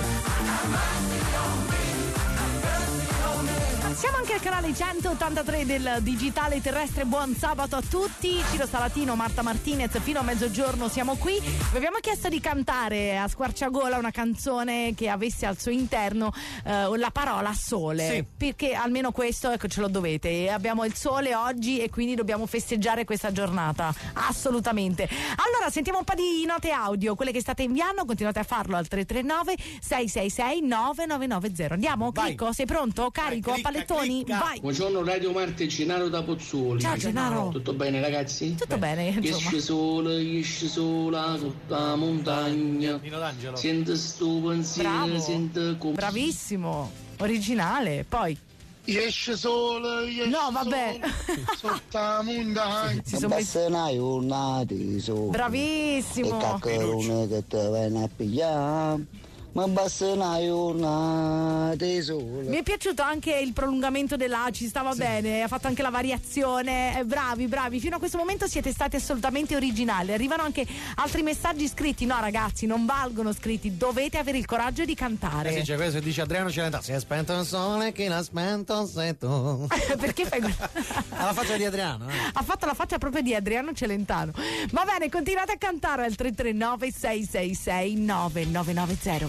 Siamo anche al canale centottantatré del digitale terrestre. Buon sabato a tutti. Ciro Salatino, Marta Martinez, fino a mezzogiorno siamo qui. Vi abbiamo chiesto di cantare a squarciagola una canzone che avesse al suo interno eh, la parola sole, sì. Perché almeno questo, ecco, ce lo dovete. Abbiamo il sole oggi e quindi dobbiamo festeggiare questa giornata, assolutamente. Allora sentiamo un po' di note audio, quelle che state inviando. Continuate a farlo al tre tre nove sei sei sei nove nove nove zero. Andiamo. Vai. Clicco, sei pronto? Carico, Vai, clicca, pallettoni, clicca. vai. Buongiorno Radio Marte, Gennaro da Pozzuoli. Ciao Gennaro. Tutto bene ragazzi? Tutto bene, insomma. Esce sole, esce sola sotto la montagna. Nino D'Angelo. Sente sto pensiero, Bravo. sente come... Bravissimo, originale. Poi esce sole, esce no, vabbè. sotto la montagna. Si sono messi... una di sole. Bravissimo. E caccherone che te viene a pigliare. ma basta una giornata sola. Mi è piaciuto anche il prolungamento dell'A, ci stava sì. bene, ha fatto anche la variazione, eh, bravi, bravi, fino a questo momento siete stati assolutamente originali. Arrivano anche altri messaggi scritti, no ragazzi, non valgono scritti, dovete avere il coraggio di cantare. Eh sì, c'è questo, dice Adriano Celentano, si è spento il sole, chi l'ha spento sei tu. Perché fai alla faccia di Adriano, eh. Ha fatto la faccia proprio di Adriano Celentano. Va bene, continuate a cantare al tre tre nove sei sei sei nove nove nove zero.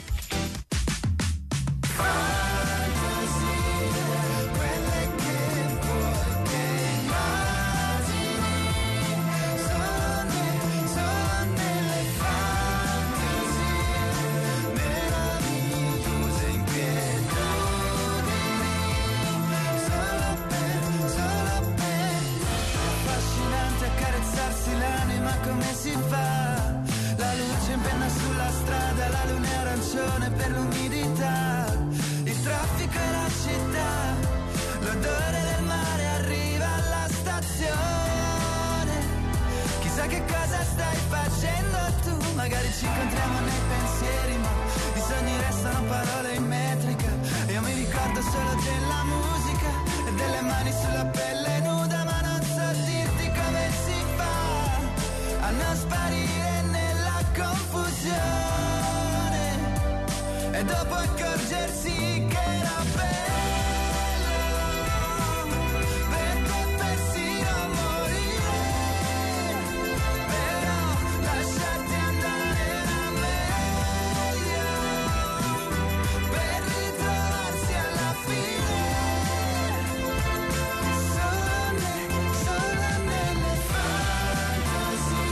Come si fa? La luce in penna sulla strada, la luna è arancione per l'umidità, il traffico e la città, l'odore del mare arriva alla stazione. Chissà che cosa stai facendo tu, magari ci incontriamo nei pensieri, ma i sogni restano parole in metrica. Io mi ricordo solo della musica e delle mani sulla pelle nuda, ma non so dirti come si a non sparire nella confusione e dopo accorgersi che era bello, perché persino morire, però lasciarti andare era meglio, per ritrovarsi alla fine solo, solo nelle fantasie.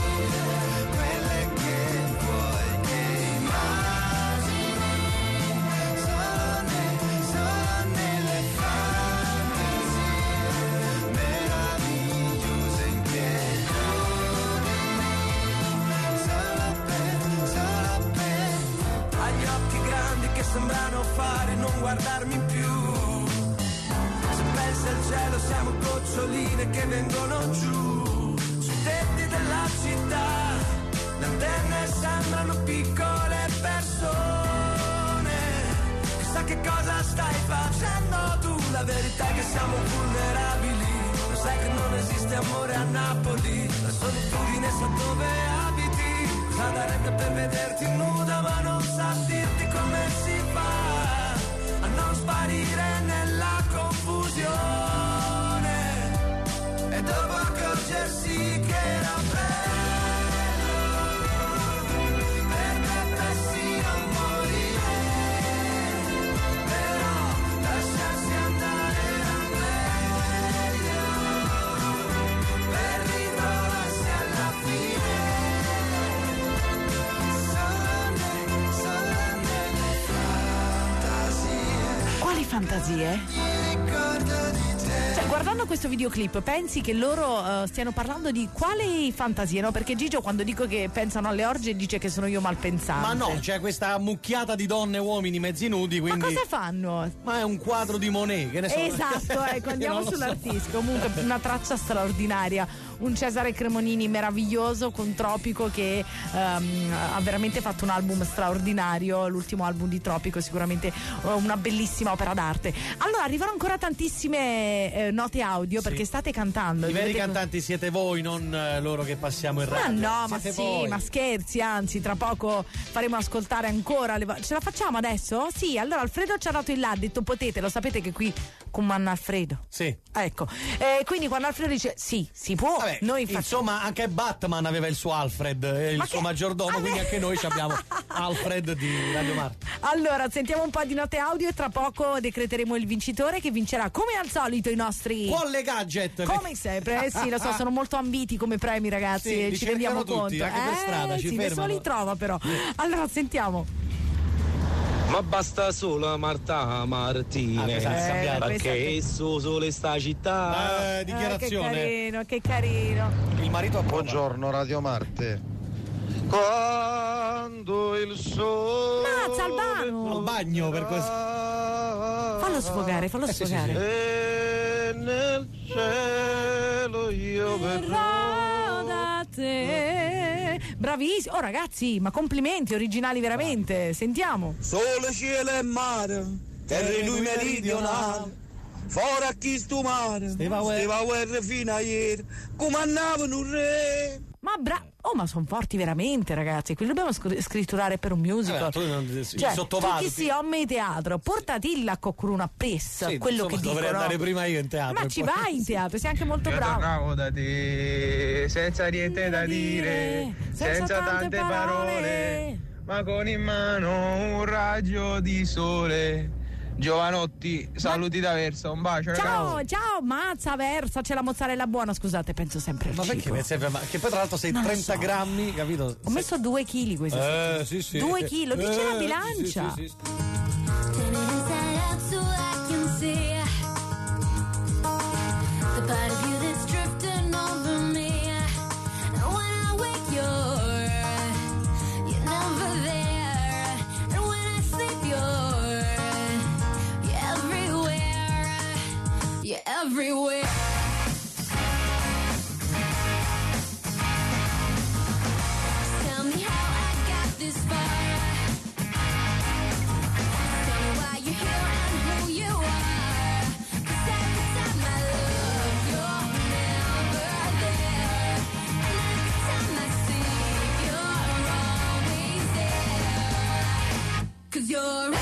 Sembrano fare non guardarmi più. Se pensi al cielo siamo goccioline che vengono giù. Sui tetti della città le antenne sembrano piccole persone. Chissà che cosa stai facendo tu. La verità è che siamo vulnerabili. Lo sai che non esiste amore a Napoli. La solitudine sa dove abiti. Cosa darebbe per vederti nuda, ma non sa dirti come si fa a non sparire nella confusione e dopo accorgersi che era bello, perché persino morire, però lasciarsi andare era meglio, per ritrovarsi alla fine. Quali fantasie? Cioè, guardando questo videoclip pensi che loro uh, stiano parlando di quali fantasie, no? Perché Gigio quando dico che pensano alle orge dice che sono io malpensante. Ma no, c'è questa mucchiata di donne e uomini mezzi nudi, quindi... Ma cosa fanno? Ma è un quadro di Monet, che ne so. Esatto, ecco, andiamo sull'artista. So. Comunque una traccia straordinaria, un Cesare Cremonini meraviglioso con Tropico che um, ha veramente fatto un album straordinario, l'ultimo album di Tropico, sicuramente una bellissima opera d'arte. Allora arrivano ancora tantissime eh, note audio sì. perché state cantando. I veri cantanti siete voi, non eh, loro che passiamo in radio. Ma no, siete ma sì, voi. ma scherzi, anzi tra poco faremo ascoltare ancora le vo- ce la facciamo adesso? Sì, allora Alfredo ci ha dato il là, ha detto potete, lo sapete che qui comanda Alfredo. Sì. Ecco, eh, quindi quando Alfredo dice sì, si può. Vabbè, noi facciamo... Insomma, anche Batman aveva il suo Alfred, eh, il ma suo che... maggiordomo, quindi anche noi abbiamo Alfred di Radio Marca. Allora, sentiamo un po' di note audio e tra poco decreteremo il vincitore che vincerà come al solito i nostri Qualle gadget. Come sempre, eh, sì, lo so, sono molto ambiti come premi, ragazzi, sì, e ci rendiamo tutti, conto. Anche eh, per strada ci sì, fermano. nessuno li trova però. Allora, sentiamo. Ma basta solo Marta Martinez, eh, perché esso sole sta città. Eh, dichiarazione. Eh, che carino, che carino. Il marito approva. Buongiorno Radio Marte. Quando il sole Mazza Albano. Al bagno per così. Fallo sfogare, fallo eh, sfogare. Sì, sì, sì. E nel cielo io verrò da te. Bravissimo. Oh ragazzi, ma complimenti, originali veramente. Sentiamo. Sole, cielo e mare, terra in lui meridionale. Fuori a chi stu mare, steva guerra fino a ieri, comandavano un re. Ma bra... Oh, ma sono forti veramente, ragazzi. Qui dobbiamo sc- scritturare per un musical. Eh, tu non, cioè, tu chi si omme di teatro, portati la coccruna pessa, sì, quello insomma, che dovrei dicono. andare prima io in teatro. Ma ci poi... vai in teatro, sei anche molto io bravo. tornavo da te senza niente da dire, senza, senza tante, tante parole. parole, ma con in mano un raggio di sole. Giovanotti, saluti da Versa, un bacio. Ciao, ragazzi. ciao, mazza Versa, c'è la mozzarella buona, scusate, penso sempre al ma cibo. perché sempre, ma che poi tra l'altro sei non trenta so. grammi, capito? Ho messo due chili questa eh, sì, sì. Due chili, lo dice eh, la bilancia. Sì, sì, sì. Everywhere. Tell me how I got this far. Tell me why you're here and who you are. 'Cause every time I look, you're never there. And every time I see, you're always there. 'Cause you're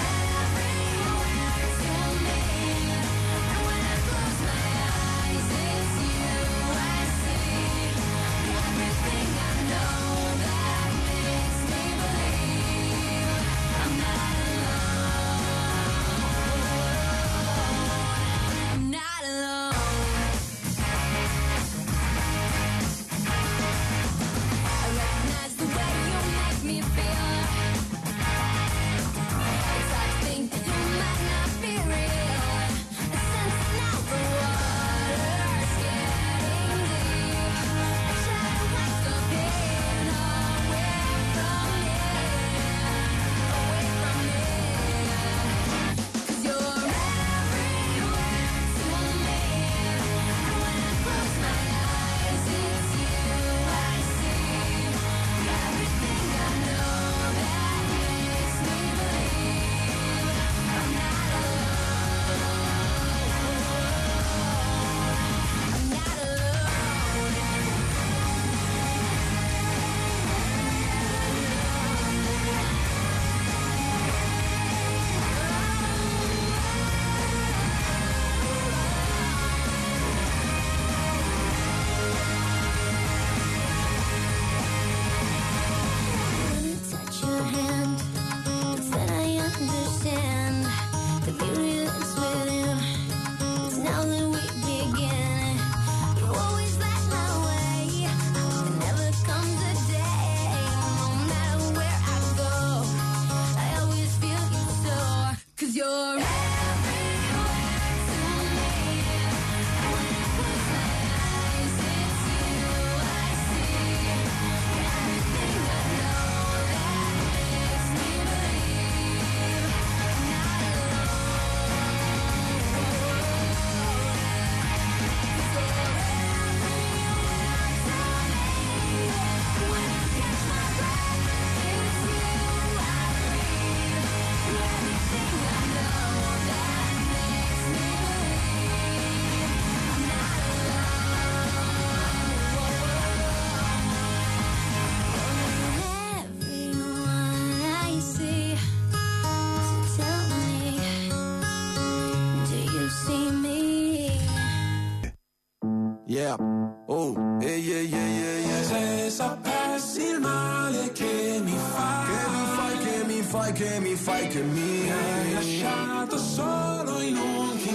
Yeah, oh, yeah, yeah, yeah, yeah, yeah. Se sapessi il male che mi fai, che mi fai, che mi fai, che mi fai, che mi, mi hai lasciato solo in un king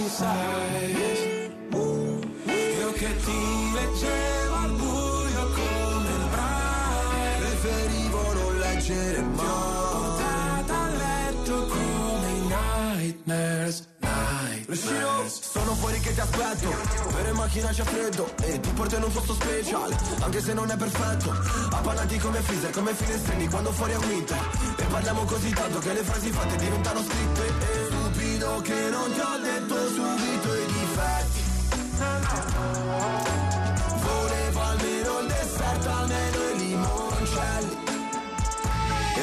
size. Uh, io che ti leggevo al buio come il braille, preferivo non leggere mai. Ti ho portato a letto come i nightmares. Sono fuori che ti aspetto, per in macchina c'è freddo e ti porto in un posto speciale, anche se non è perfetto. Appannati come freezer, come finestrini quando fuori è winter. E parliamo così tanto che le frasi fatte diventano scritte. E stupido che non ti ho detto subito i difetti. Volevo almeno il deserto, almeno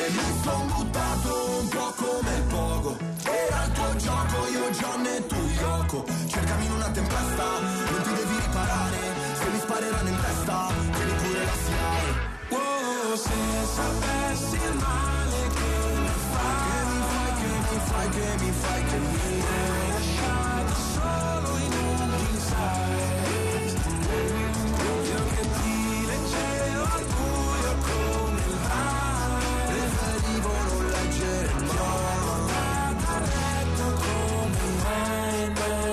E mi son buttato un po' come il poco. Era il tuo gioco, io John e tu Yoko. Cercami in una tempesta, non ti devi riparare. Se mi spareranno in testa, tieni pure la S I A E. Oh, se sapessi il male che mi fai, che mi fai, che mi fai, che mi fai, che mi hai lasciato solo in un king size. Io che ti leggevo al buio come il mare, preferivo non leggere il mare. A letto come mai,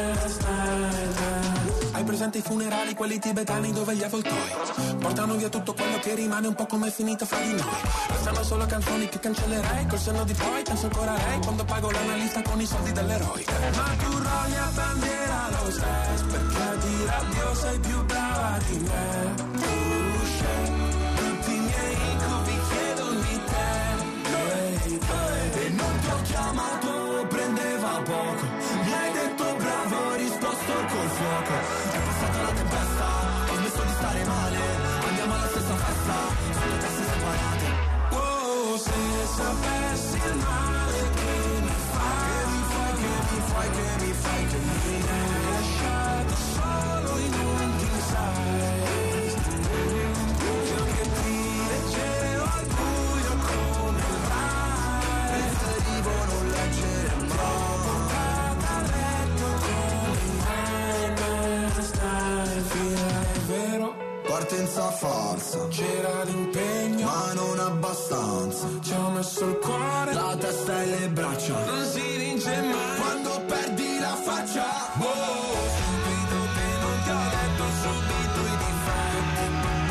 hai presente i funerali, quelli tibetani dove gli avvoltoi portano via tutto quello che rimane, un po' come è finita fra di noi. Restano solo canzoni che cancellerei, col senno di poi penso ancora a lei quando pago l'analista con i soldi dell'eroe. Ma tu roglia bandiera lo stesso, perché a dire addio sei più brava di me. Tu scegli, tutti i miei incubi chiedono di te. Hey, hey. E non ti ho chiamato, prendeva poco. Mi hai detto bravo, ho risposto col fuoco. È passata la tempesta, ho smesso di stare male. Andiamo alla stessa festa, solo tasse separate. Oh, se sapessi il male che mi fai, che mi fai, che mi fai, che mi fai, che mi hai lasciato solo in un king size. Io che ti leggevo al buio come il mare, preferivo non leggere il mare. Portata a letto come mai stare via, è vero. Partenza falsa, c'era l'impegno, ma non abbastanza. Ci ho messo il cuore, la testa e le braccia. Non si vince mai quando perdi la faccia. Oh, subito che non ti ho detto subito i difetti.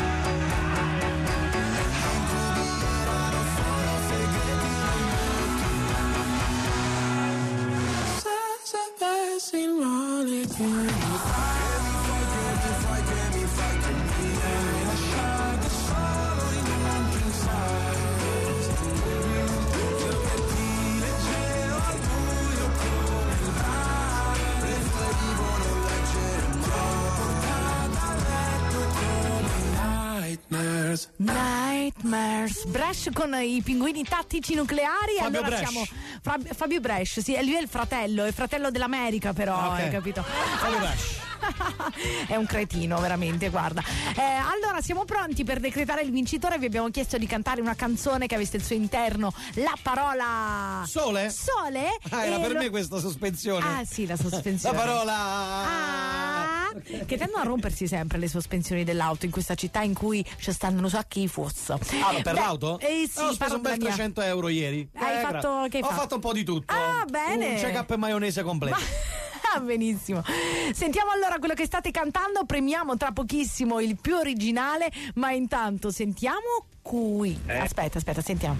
Incubi erano solo segreti. Se sapessi il male che mi fai, Nightmares. Nightmares. Brescia con i pinguini tattici nucleari. Fabio allora Brescia. siamo Fabio, Fabio Brescia, sì, lui è il fratello, è il fratello dell'America, però, Ah, ok. hai capito? Fabio Brescia. È un cretino, veramente, guarda. Eh, allora, siamo pronti per decretare il vincitore. Vi abbiamo chiesto di cantare una canzone che avesse al suo interno la parola Sole? Sole. Ah, era E per lo- me questa sospensione. Ah, sì, la sospensione. La parola. Ah, che tendono a rompersi sempre le sospensioni dell'auto in questa città in cui ci stanno un sacco di fossa. Ah, ma per Beh, l'auto? Eh sì, ho speso parlo un bel della mia. trecento euro ieri. Hai Eh, fatto- gra- che hai Ho fatto? fatto un po' di tutto. Ah, bene. Un check-up e maionese completo. Ah, benissimo. Sentiamo allora quello che state cantando. Premiamo tra pochissimo il più originale, ma intanto sentiamo qui. Eh. Aspetta, aspetta, sentiamo.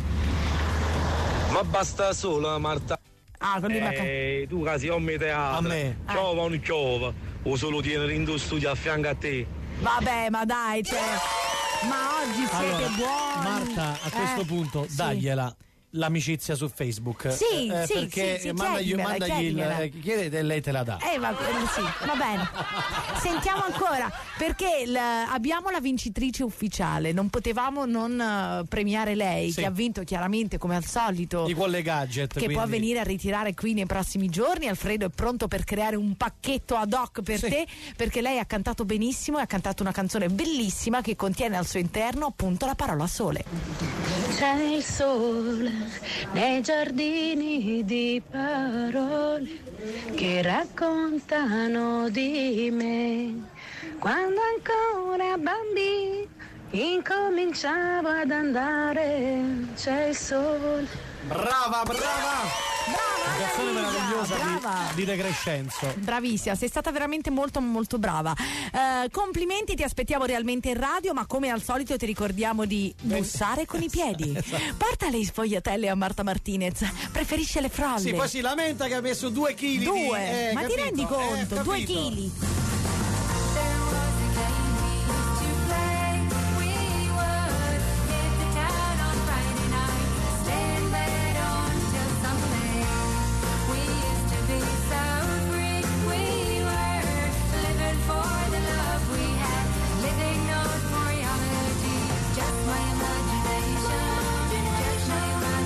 Ma basta solo, Marta. Ah, con il maca- Eh, tu casi hommi teatro. A me. Giova o non giova. O solo tieni in due studi a fianco a te. Vabbè, ma dai, cioè. Ma oggi siete Allora, buoni. Marta, a questo Eh, punto, sì. dagliela l'amicizia su Facebook. Sì, Eh, sì, perché sì, sì, mandagli, chiedimela, mandagli chiedimela. il. Chiedete e lei te la dà. Eh, va, eh, sì, va bene. Sentiamo ancora, perché l- abbiamo la vincitrice ufficiale, non potevamo non eh, premiare lei, Sì. che ha vinto chiaramente come al solito. Di quelle gadget. Che può quindi- venire a ritirare qui nei prossimi giorni. Alfredo è pronto per creare un pacchetto ad hoc per Sì. te, perché lei ha cantato benissimo e ha cantato una canzone bellissima che contiene al suo interno appunto la parola sole. C'è il sole nei giardini di parole che raccontano di me. Quando ancora bambino incominciavo ad andare, c'è il sole. Brava, brava! Una canzone meravigliosa brava. di, di De Crescenzo. Bravissima, sei stata veramente molto molto brava. Eh, complimenti, ti aspettiamo realmente in radio, ma come al solito ti ricordiamo di bussare con i piedi. Esatto. Porta le sfogliatelle a Marta Martinez, preferisce le frolle. Sì, poi si lamenta che ha messo due chili Due, di... eh, ma ti capito? rendi conto? Eh, Due capito. chili. Just my imagination, just my imagination.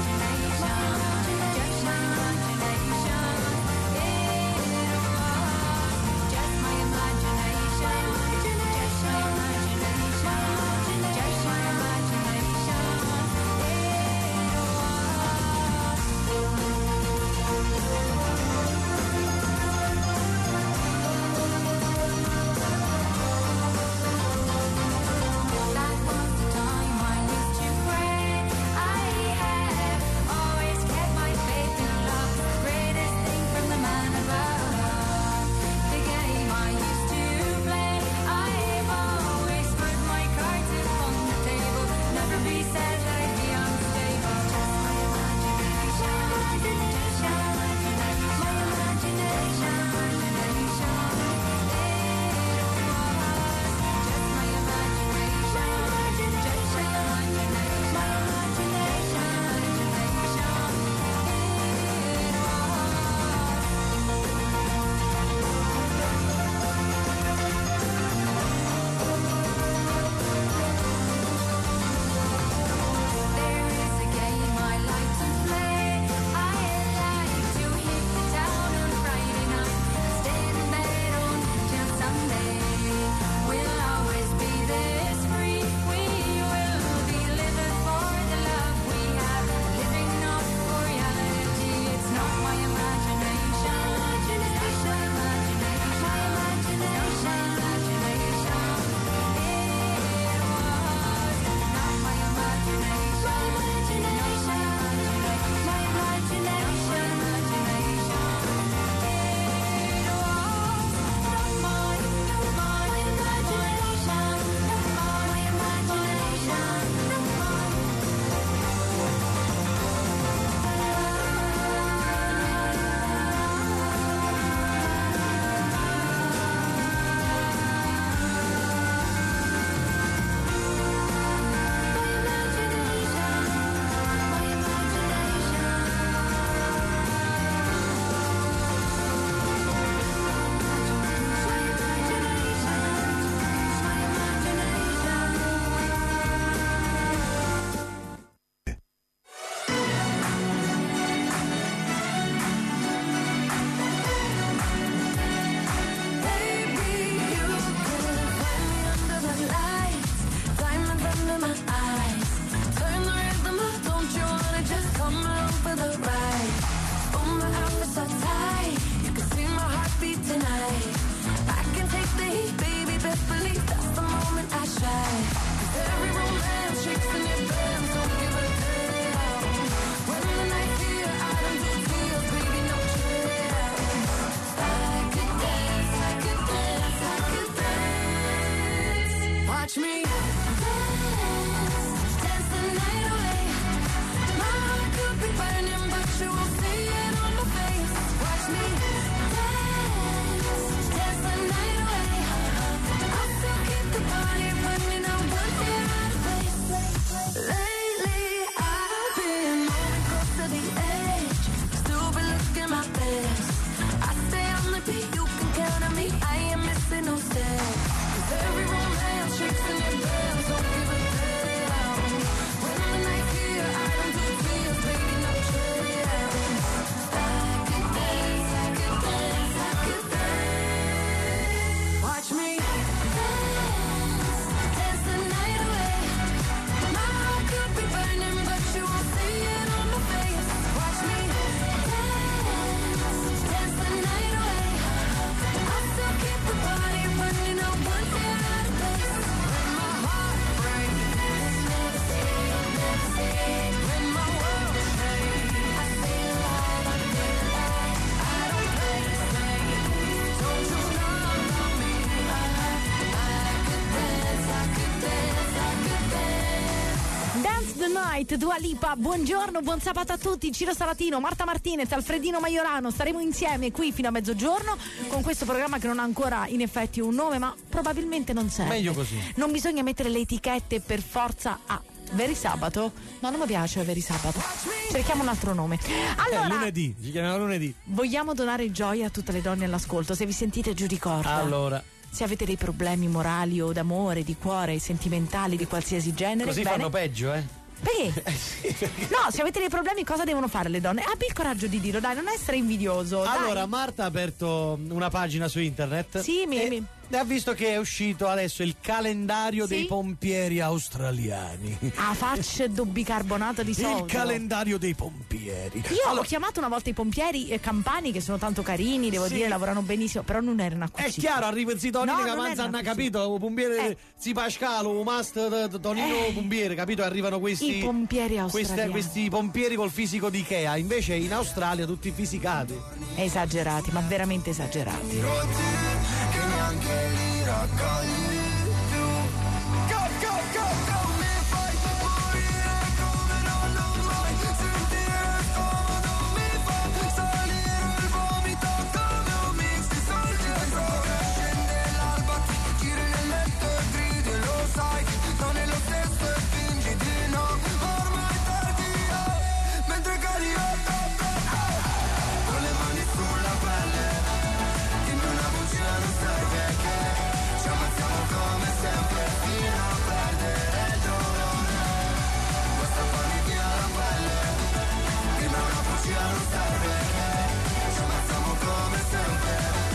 Night, Dua Lipa, buongiorno, buon sabato a tutti, Ciro Salatino, Marta Martinez, Alfredino Maiorano, staremo insieme qui fino a mezzogiorno con questo programma che non ha ancora in effetti un nome, ma probabilmente non serve. Meglio così. Non bisogna mettere le etichette per forza a Veri Sabato? No, non mi piace Veri Sabato. Cerchiamo un altro nome. Allora, eh, lunedì, si chiama lunedì. Vogliamo donare gioia a tutte le donne all'ascolto. Se vi sentite giù di corda. Allora. Se avete dei problemi morali o d'amore, di cuore, sentimentali, di qualsiasi genere. Così bene, fanno peggio, eh? Perché? Eh sì, perché? No, se avete dei problemi cosa devono fare le donne? Abbi il coraggio di dirlo, dai, non essere invidioso. Allora, dai. Marta ha aperto una pagina su internet. Sì, mi, e mi... ha visto che è uscito adesso il calendario sì? dei pompieri australiani. A faccia do bicarbonato di sodio. Il calendario dei pompieri. Io allora, ho chiamato una volta i pompieri eh, campani che sono tanto carini, devo sì. dire, lavorano benissimo, però non erano a è chiaro, arriva il Tonino no, che avanza, hanno capito? Un pompiere, eh. si Pascalo, un master Tonino eh. pompiere, capito? Arrivano questi I pompieri australiani. Queste, questi pompieri col fisico di Ikea, invece in Australia tutti fisicati. Esagerati, ma veramente esagerati. Che neanche li raccogli più. Go, go, go, go. Mi fai morire come non l'ho mai sentire scomodo. Mi fa salire il vomito come un mix di soldi e droga. Scende l'alba, ti giri nel letto e gridi, lo sai, non è lo stesso e fingi di no. Ormai tardi, oh, mentre cadi, oh, oh, oh, oh. Con le mani sulla pelle, dimmi una bugia, non serve che ci ammazziamo come sempre fino a perdere il dolore. Basta farmi via la pelle, dimmi una bugia, non serve che ci ammazziamo come sempre.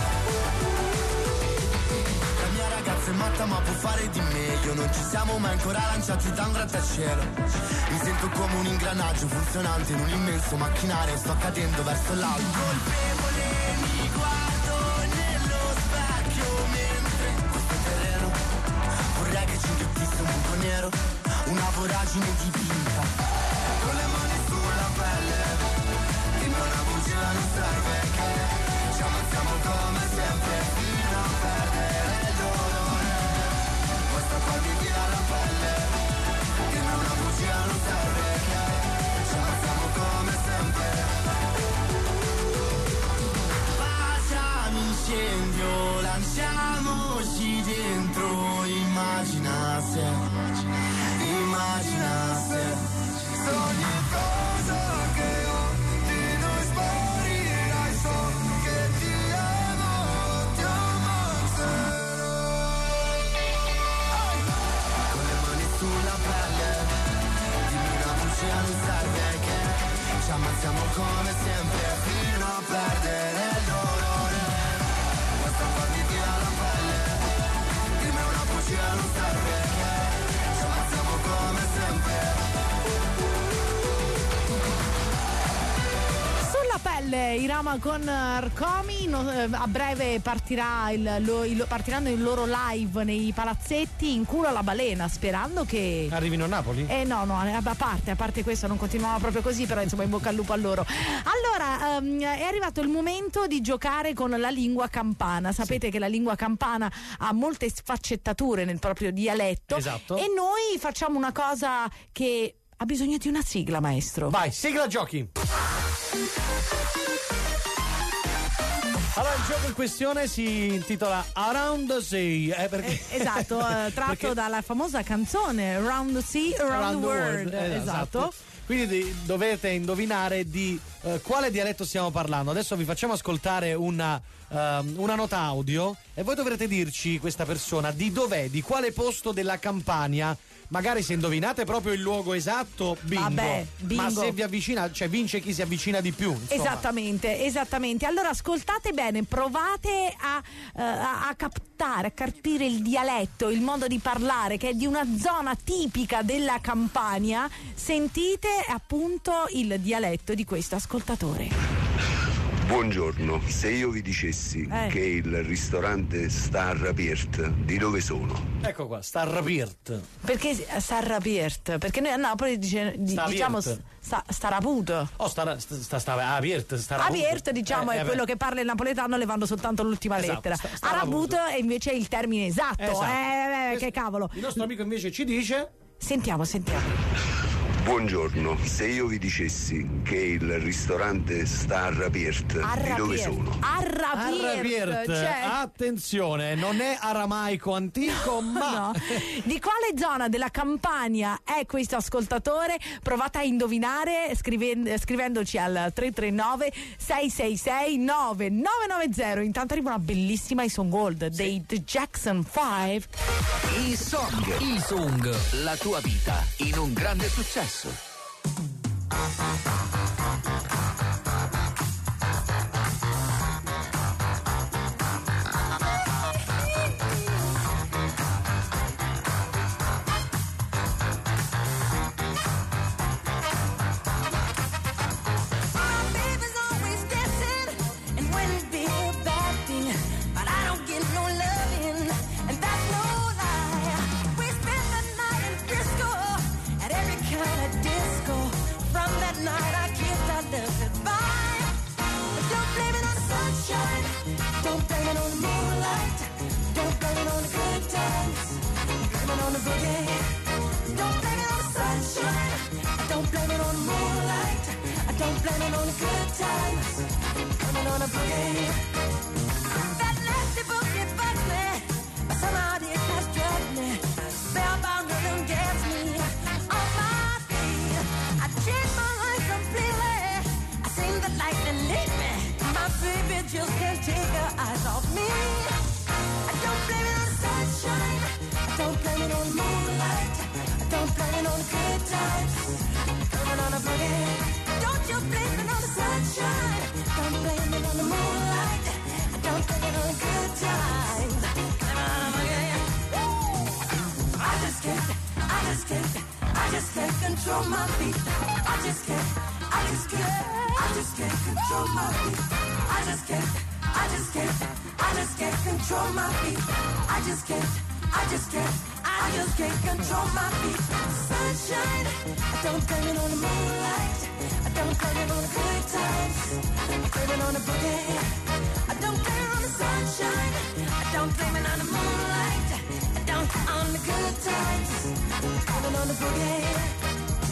La mia ragazza è matta ma può fare di meglio, non ci siamo mai ancora lanciati da un grattacielo. Mi sento come un ingranaggio funzionante in un immenso macchinario, sto cadendo verso l'alto. Colpevole mi guardo nello specchio mentre questo terreno vorrei che ci inghiottisse un buco nero, una voragine dipinta. Con le mani sulla pelle, dimmi una bugia, non serve che ci ammazziamo come sempre fino a perdere il dolore. Basta farmi via la pelle, dimmi una bugia, non serve che ci ammazziamo come sempre. Facciamo incendio, lanciamoci dentro, immagina se, immagina se ogni cosa che ho di noi sparirai, so che ti amo, ti ammazzerò. Con le mani sulla pelle, dimmi una bugia, non serve che ci ammazziamo come sempre fino a perdere il dolore. Basta farmi via la pelle, dimmi una bugia, non serve che ci ammazziamo come sempre. Sulla pelle Irama con Arcomi, no, eh, a breve partirà il, lo, il, partiranno il loro live nei palazzetti in culo alla balena, sperando che arrivino a Napoli? Eh no, no, a parte, a parte questo non continuava proprio così, però insomma in bocca al lupo a loro. Allora, um, è arrivato il momento di giocare con la lingua campana. Sapete sì. che la lingua campana ha molte sfaccettature nel proprio dialetto. Esatto. E noi facciamo una cosa che ha bisogno di una sigla, maestro. Vai, sigla giochi. Allora, il gioco in questione si intitola Around the Sea. Eh, perché... eh, esatto, eh, tratto perché... dalla famosa canzone Around the Sea, Around, Around the World. world. Eh, esatto. esatto. Quindi dovete indovinare di uh, quale dialetto stiamo parlando. Adesso vi facciamo ascoltare una, uh, una nota audio e voi dovrete dirci, questa persona, di dov'è, di quale posto della Campania. Magari se indovinate proprio il luogo esatto, bingo. Vabbè, bingo. Ma se vi avvicina, cioè vince chi si avvicina di più. Insomma. Esattamente, esattamente. Allora ascoltate bene, provate a, uh, a, a captare, a capire il dialetto, il modo di parlare che è di una zona tipica della Campania. Sentite appunto il dialetto di questo ascoltatore. Buongiorno, se io vi dicessi eh. che il ristorante sta all'aperto, di dove sono? Ecco qua, sta all'aperto. Perché sta all'aperto? Perché noi a Napoli dice, di, sta diciamo sta, sta raputo. Oh, sta, sta, sta aperto, sta raputo. Aperto, diciamo, eh, è eh, quello che parla il napoletano levando soltanto l'ultima esatto, lettera. sta, sta Araputo è invece il termine esatto. esatto. Eh, eh, che cavolo. Il nostro amico invece ci dice... Sentiamo, sentiamo. Buongiorno, se io vi dicessi che il ristorante sta a Rapiert, di dove sono? A Rapiert, cioè... Attenzione, non è aramaico antico, ma no. Di quale zona della Campania è questo ascoltatore? Provate a indovinare scriven- scrivendoci al tre tre nove sei sei sei nove nove nove zero. Intanto arriva una bellissima I Song Gold dei The Jackson five. I Song, I Song, la tua vita in un grande successo. Just can't take her eyes off me. I don't blame it on the sunshine. I don't blame it on the moonlight. I don't blame it on the good times. Blame it on the boogie. Don't you blame it on the sunshine. Don't blame it on the moonlight. I don't blame it on the good times. Blame it on the boogie. Ooh. I just can't. I just can't. I just can't control my feet. I just can't. I just can't. I just can't control my feet. I just can't, I just can't, I just can't control my feet. I just can't, I just can't, I just can't control my feet. Sunshine, I don't blame it on the moonlight. I don't blame it on the good times. I blame it on the boogie. I don't blame it on the sunshine. I don't blame it on the moonlight. I don't on the good times. I blame it on the boogie.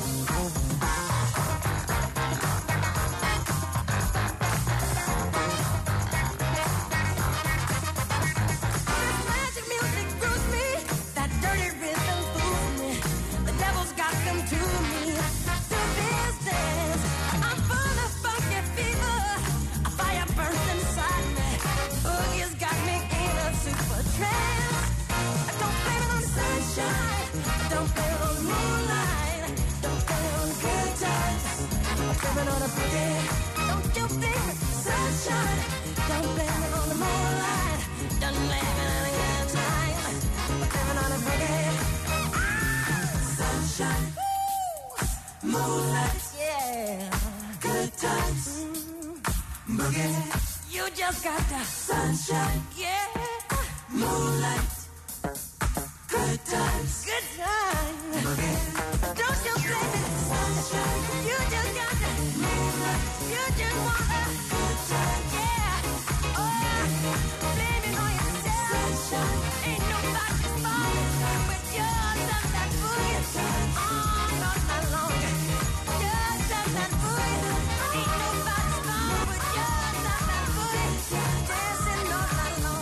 Don't you blame it, sunshine. Don't blame it on the moonlight. Don't blame it on the good time. Blame it on the boogie. Ah, sunshine, woo, moonlight, yeah, good times, mm, boogie. You just got the sunshine, yeah, moonlight, good times, good times, boogie. Don't you blame it, sunshine. You just got the moonlight. You just want a good time, yeah. Oh, blame it on yourself. Sunshine. Ain't nobody falling with yours up that boogie. On all night long. Yours up that boogie. Ain't nobody falling with yours up that boogie. Dancing all night long.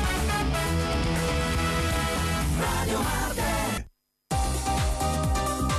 Radio Marte.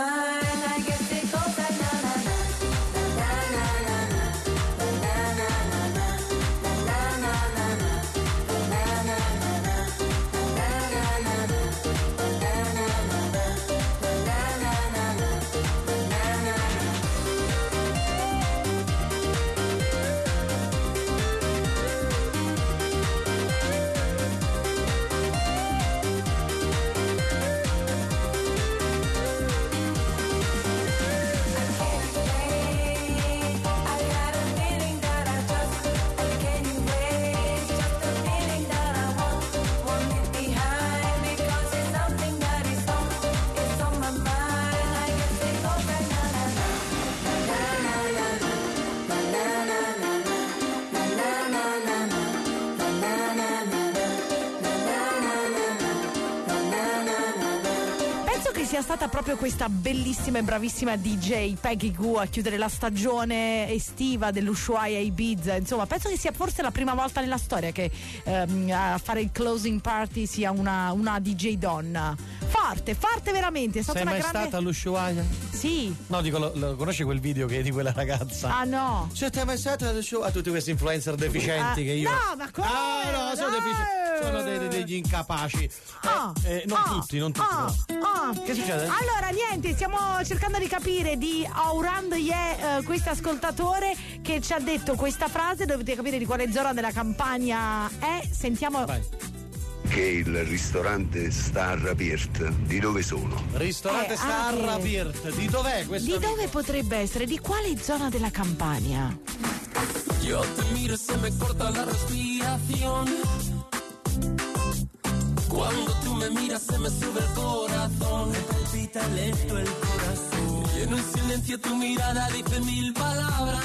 mine. I guess it goes like na na na. sia stata proprio questa bellissima e bravissima D J Peggy Gou a chiudere la stagione estiva dell'Ushuaia Ibiza. Insomma, penso che sia forse la prima volta nella storia che ehm, a fare il closing party sia una, una D J donna. Forte, forte veramente. È stata Sei una mai grande... stata all'Ushuaia? Sì. No, dico, lo, lo, conosci quel video che è di quella ragazza? Ah no. Cioè, te mai stata all'Ushuaia? A tutti questi influencer deficienti Ah, che io... no, ma come? Ah, no, sono No. deficienti. Sono dei- degli incapaci. Ah, Eh, eh, non ah, tutti, non tutti. ah, no. ah. Che succede? Allora, niente, stiamo cercando di capire di Aurand Ye, eh, questo ascoltatore che ci ha detto questa frase. Dovete capire di quale zona della Campania è. Sentiamo. Che il ristorante Star Piert, di dove sono? Ristorante Eh, Star ah, che- Piert. Di dov'è questo? Di amico? dove potrebbe essere? Di quale zona della Campania? Yo te miro y se me corta la respiración. Cuando tú me miras se me sube el corazón. Me palpita lento el corazón. Y en un silencio tu mirada dice mil palabras.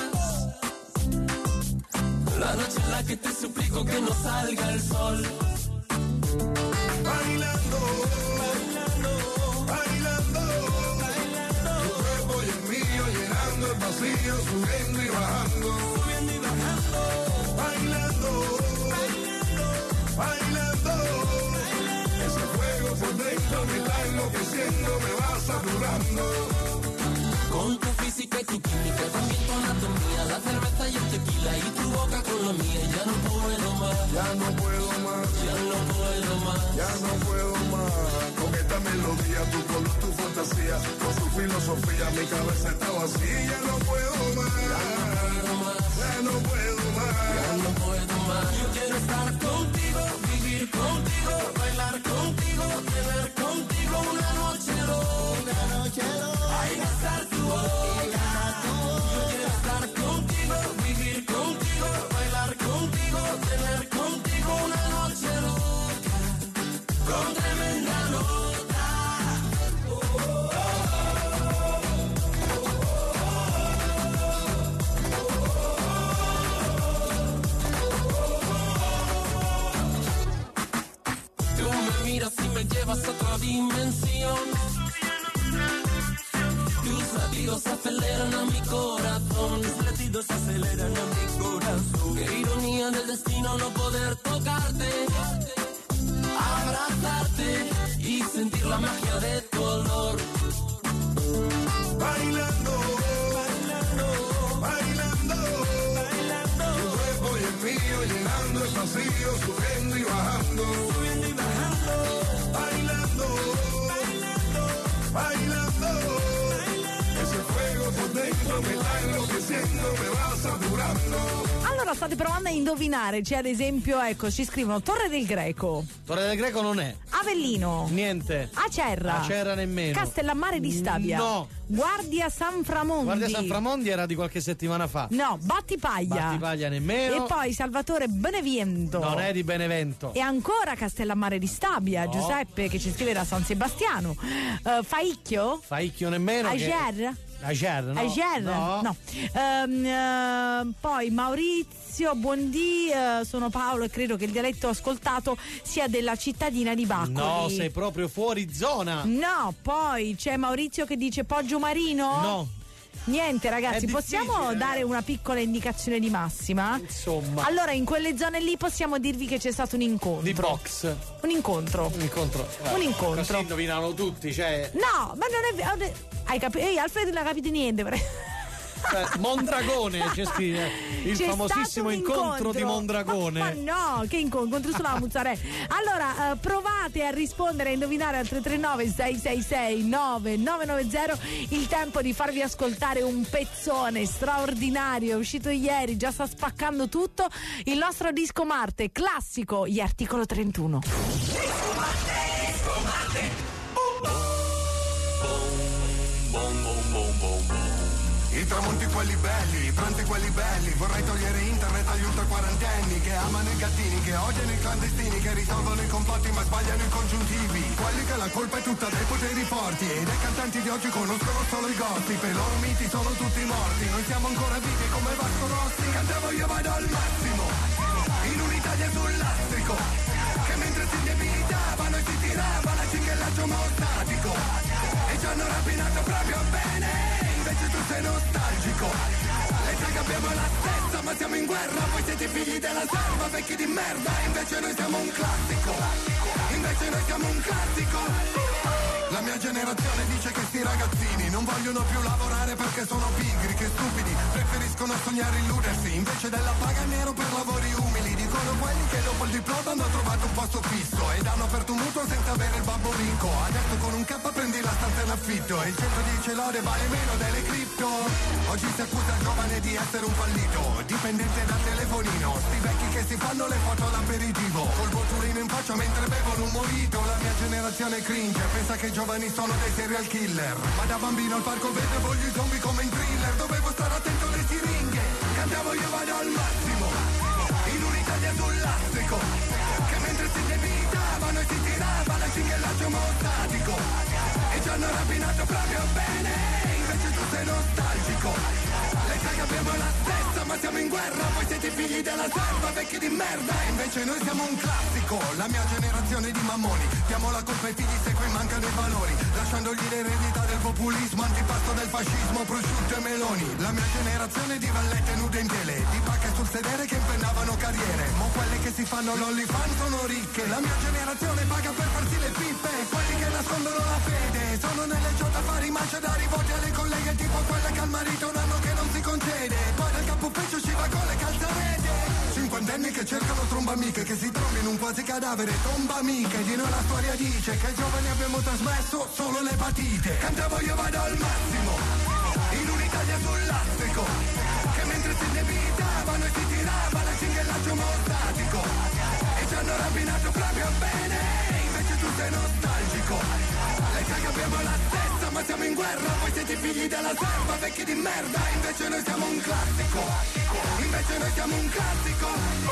La noche en la que te suplico que no salga el sol. Bailando, bailando, bailando, bailando. Tu cuerpo y el mío llenando el vacío, subiendo y bajando, subiendo y bajando. Bailando, bailando, bailando. Ese fuego por dentro me está enloqueciendo, me va saturando. Con tu física y tu química, también tu anatomía, la cerveza y el tequila y tu boca con la mía. Ya no puedo más, Ya no puedo más, ya no puedo más. ya no puedo más. Con esta melodía, tu color, tu fantasía, con su filosofía, mi cabeza está vacía. Ya no puedo más, ya no puedo más. Ya no puedo más. Yo quiero estar contigo, vivir contigo, bailar contigo, tener contigo una noche loca. Una noche loca. Ay, besar tu boca. Yo quiero estar contigo, vivir contigo, bailar contigo, tener contigo una noche loca. Con tremenda nota. Tú me miras y me llevas a otra dimensión. Tus latidos aceleran a mi corazón. Tus latidos aceleran a mi corazón. Qué ironía del destino no poder tocarte, abrazarte y sentir la magia de tu olor. Bailando, bailando, bailando, bailando. Tu cuerpo y el mío llenando el vacío, subiendo y bajando, subiendo y bajando. Bailando, bailando, bailando. Ese fuego por dentro me está enloqueciendo, me va saturando. Allora state provando a indovinare, c'è ad esempio, ecco, ci scrivono Torre del Greco, Torre del Greco non è. Avellino, Niente. Acerra, Acerra nemmeno. Castellammare di Stabia, No. Guardia San Framondi, Guardia San Framondi era di qualche settimana fa. no, Battipaglia, Battipaglia nemmeno. e poi Salvatore Beneviento, Non è di Benevento. e ancora Castellammare di Stabia, No. Giuseppe che ci scrive da San Sebastiano. Uh, Faicchio, Faicchio nemmeno. che- Ager, Ager, no. Ager, No. no. Ehm, eh, poi Maurizio, buondì, eh, sono Paolo e credo che il dialetto ascoltato sia della cittadina di Baccoli. No, sei proprio fuori zona. No, poi c'è Maurizio che dice Poggio Marino? No. Niente ragazzi, È possiamo difficile, dare eh. una piccola indicazione di massima? Insomma. Allora, in quelle zone lì possiamo dirvi che c'è stato un incontro. Di box. Un incontro. Un incontro. Un incontro. Così indovinano tutti, cioè. No, ma non è vero. Hai capito? Ehi, Alfredo non ha capito niente. Eh, Mondragone c'è scritto, il C'è famosissimo incontro, incontro di Mondragone. Ma, ma no, che incontro, incontro sulla mozzarella. Allora, eh, provate a rispondere, a indovinare al tre tre nove sei sei sei nove nove nove zero. Il tempo di farvi ascoltare un pezzone straordinario, è uscito ieri, già sta spaccando tutto. Il nostro disco Marte classico, gli Articolo trentuno. Disco Marte, disco Marte. I tramonti quelli belli, i pranzi quelli belli. Vorrei togliere internet agli ultra quarantenni che amano i gattini, che odiano i clandestini, che risolvono i complotti ma sbagliano i congiuntivi. Quelli che la colpa è tutta dei poteri forti e dei cantanti di oggi conoscono solo i gossip. I loro miti sono tutti morti, noi siamo ancora vivi come Vasco Rossi. Cantavo io vado al massimo, in un'Italia sul lastrico, che mentre si debilitavano e si tirava la cinghiallaggio mostatico e ci hanno rapinato proprio bene. Invece tu sei nostalgico, le sai che abbiamo la stessa ma siamo in guerra. Voi siete figli della serva, vecchi di merda. Invece noi siamo un classico, invece noi siamo un classico. La mia generazione dice che sti ragazzini non vogliono più lavorare perché sono pigri, che stupidi, preferiscono sognare e illudersi invece della paga nero per lavori umili. Dicono quelli che dopo il diploma hanno trovato un posto fisso ed hanno aperto un mutuo senza avere il babbo ricco. Adesso con un K prendi la stanza in affitto e il centro dice lode vale meno delle cripto. Oggi si accusa il giovane di essere un fallito, dipendente dal telefonino, sti vecchi che si fanno le foto all'aperitivo col botulino in faccia mentre bevono un mojito. La mia generazione cringe, pensa che i giovani sono dei serial killer, ma da bambino al parco vedevo gli zombie come in thriller. Dovevo stare attento alle siringhe, cantavo io vado al massimo, in un'Italia sul lastrico, che mentre si debilitavano e si tirava la cinghiallaggio mostatico e ci hanno rapinato proprio bene. Invece tu sei nostalgico, le sai che abbiamo la stessa ma siamo in guerra. Voi siete figli della serva, vecchi di merda. Invece noi siamo un classico, la mia generazione di mammoni. Diamo la colpa ai figli se qui mancano i valori, lasciandogli l'eredità del populismo, antipasto del fascismo, prosciutto e meloni. La mia generazione di vallette nude in tele, di pacche sul sedere che impennavano carriere. Ma quelle che si fanno l'OnlyFans sono ricche. La mia generazione paga per farsi le pippe, quelli che nascondono la fede sono nelle giotte a fare i macedari, voti alle colleghe tipo quella che al marito un anno che non si concede. Poi dal capo peggio ci va con le calzarete. Cinquantenni che cercano tromba amiche, che si trovino un quasi cadavere, tomba amiche. Di noi la storia dice che ai giovani abbiamo trasmesso solo le patite. Cantavo io vado al massimo, in un'Italia sul lastrico, che mentre si debilitavano e si tirava la cinghiallaggio mostatico e ci hanno rapinato proprio bene. Invece tu sei nostalgico, le sai che abbiamo la stessa ma siamo in guerra. Voi siete figli della serva, vecchi di merda. Invece noi siamo un classico, invece noi siamo un classico.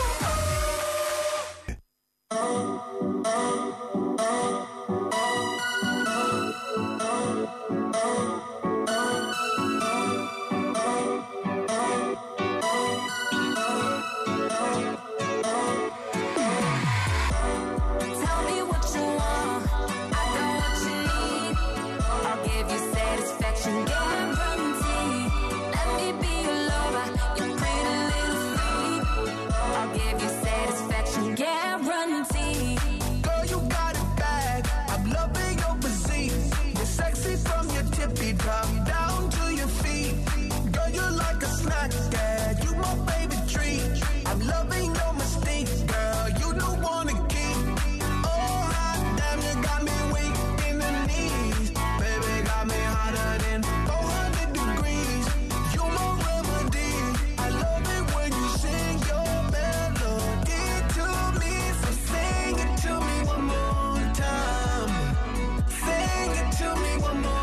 Come down to your feet, girl, you're like a snack, yeah. You my baby treat. I'm loving your mystique, girl. You don't wanna keep. Oh, hot damn, you got me weak in the knees. Baby, got me hotter than four hundred degrees. You my remedy. I love it when you sing your melody to me. So sing it to me one more time. Sing it to me one more.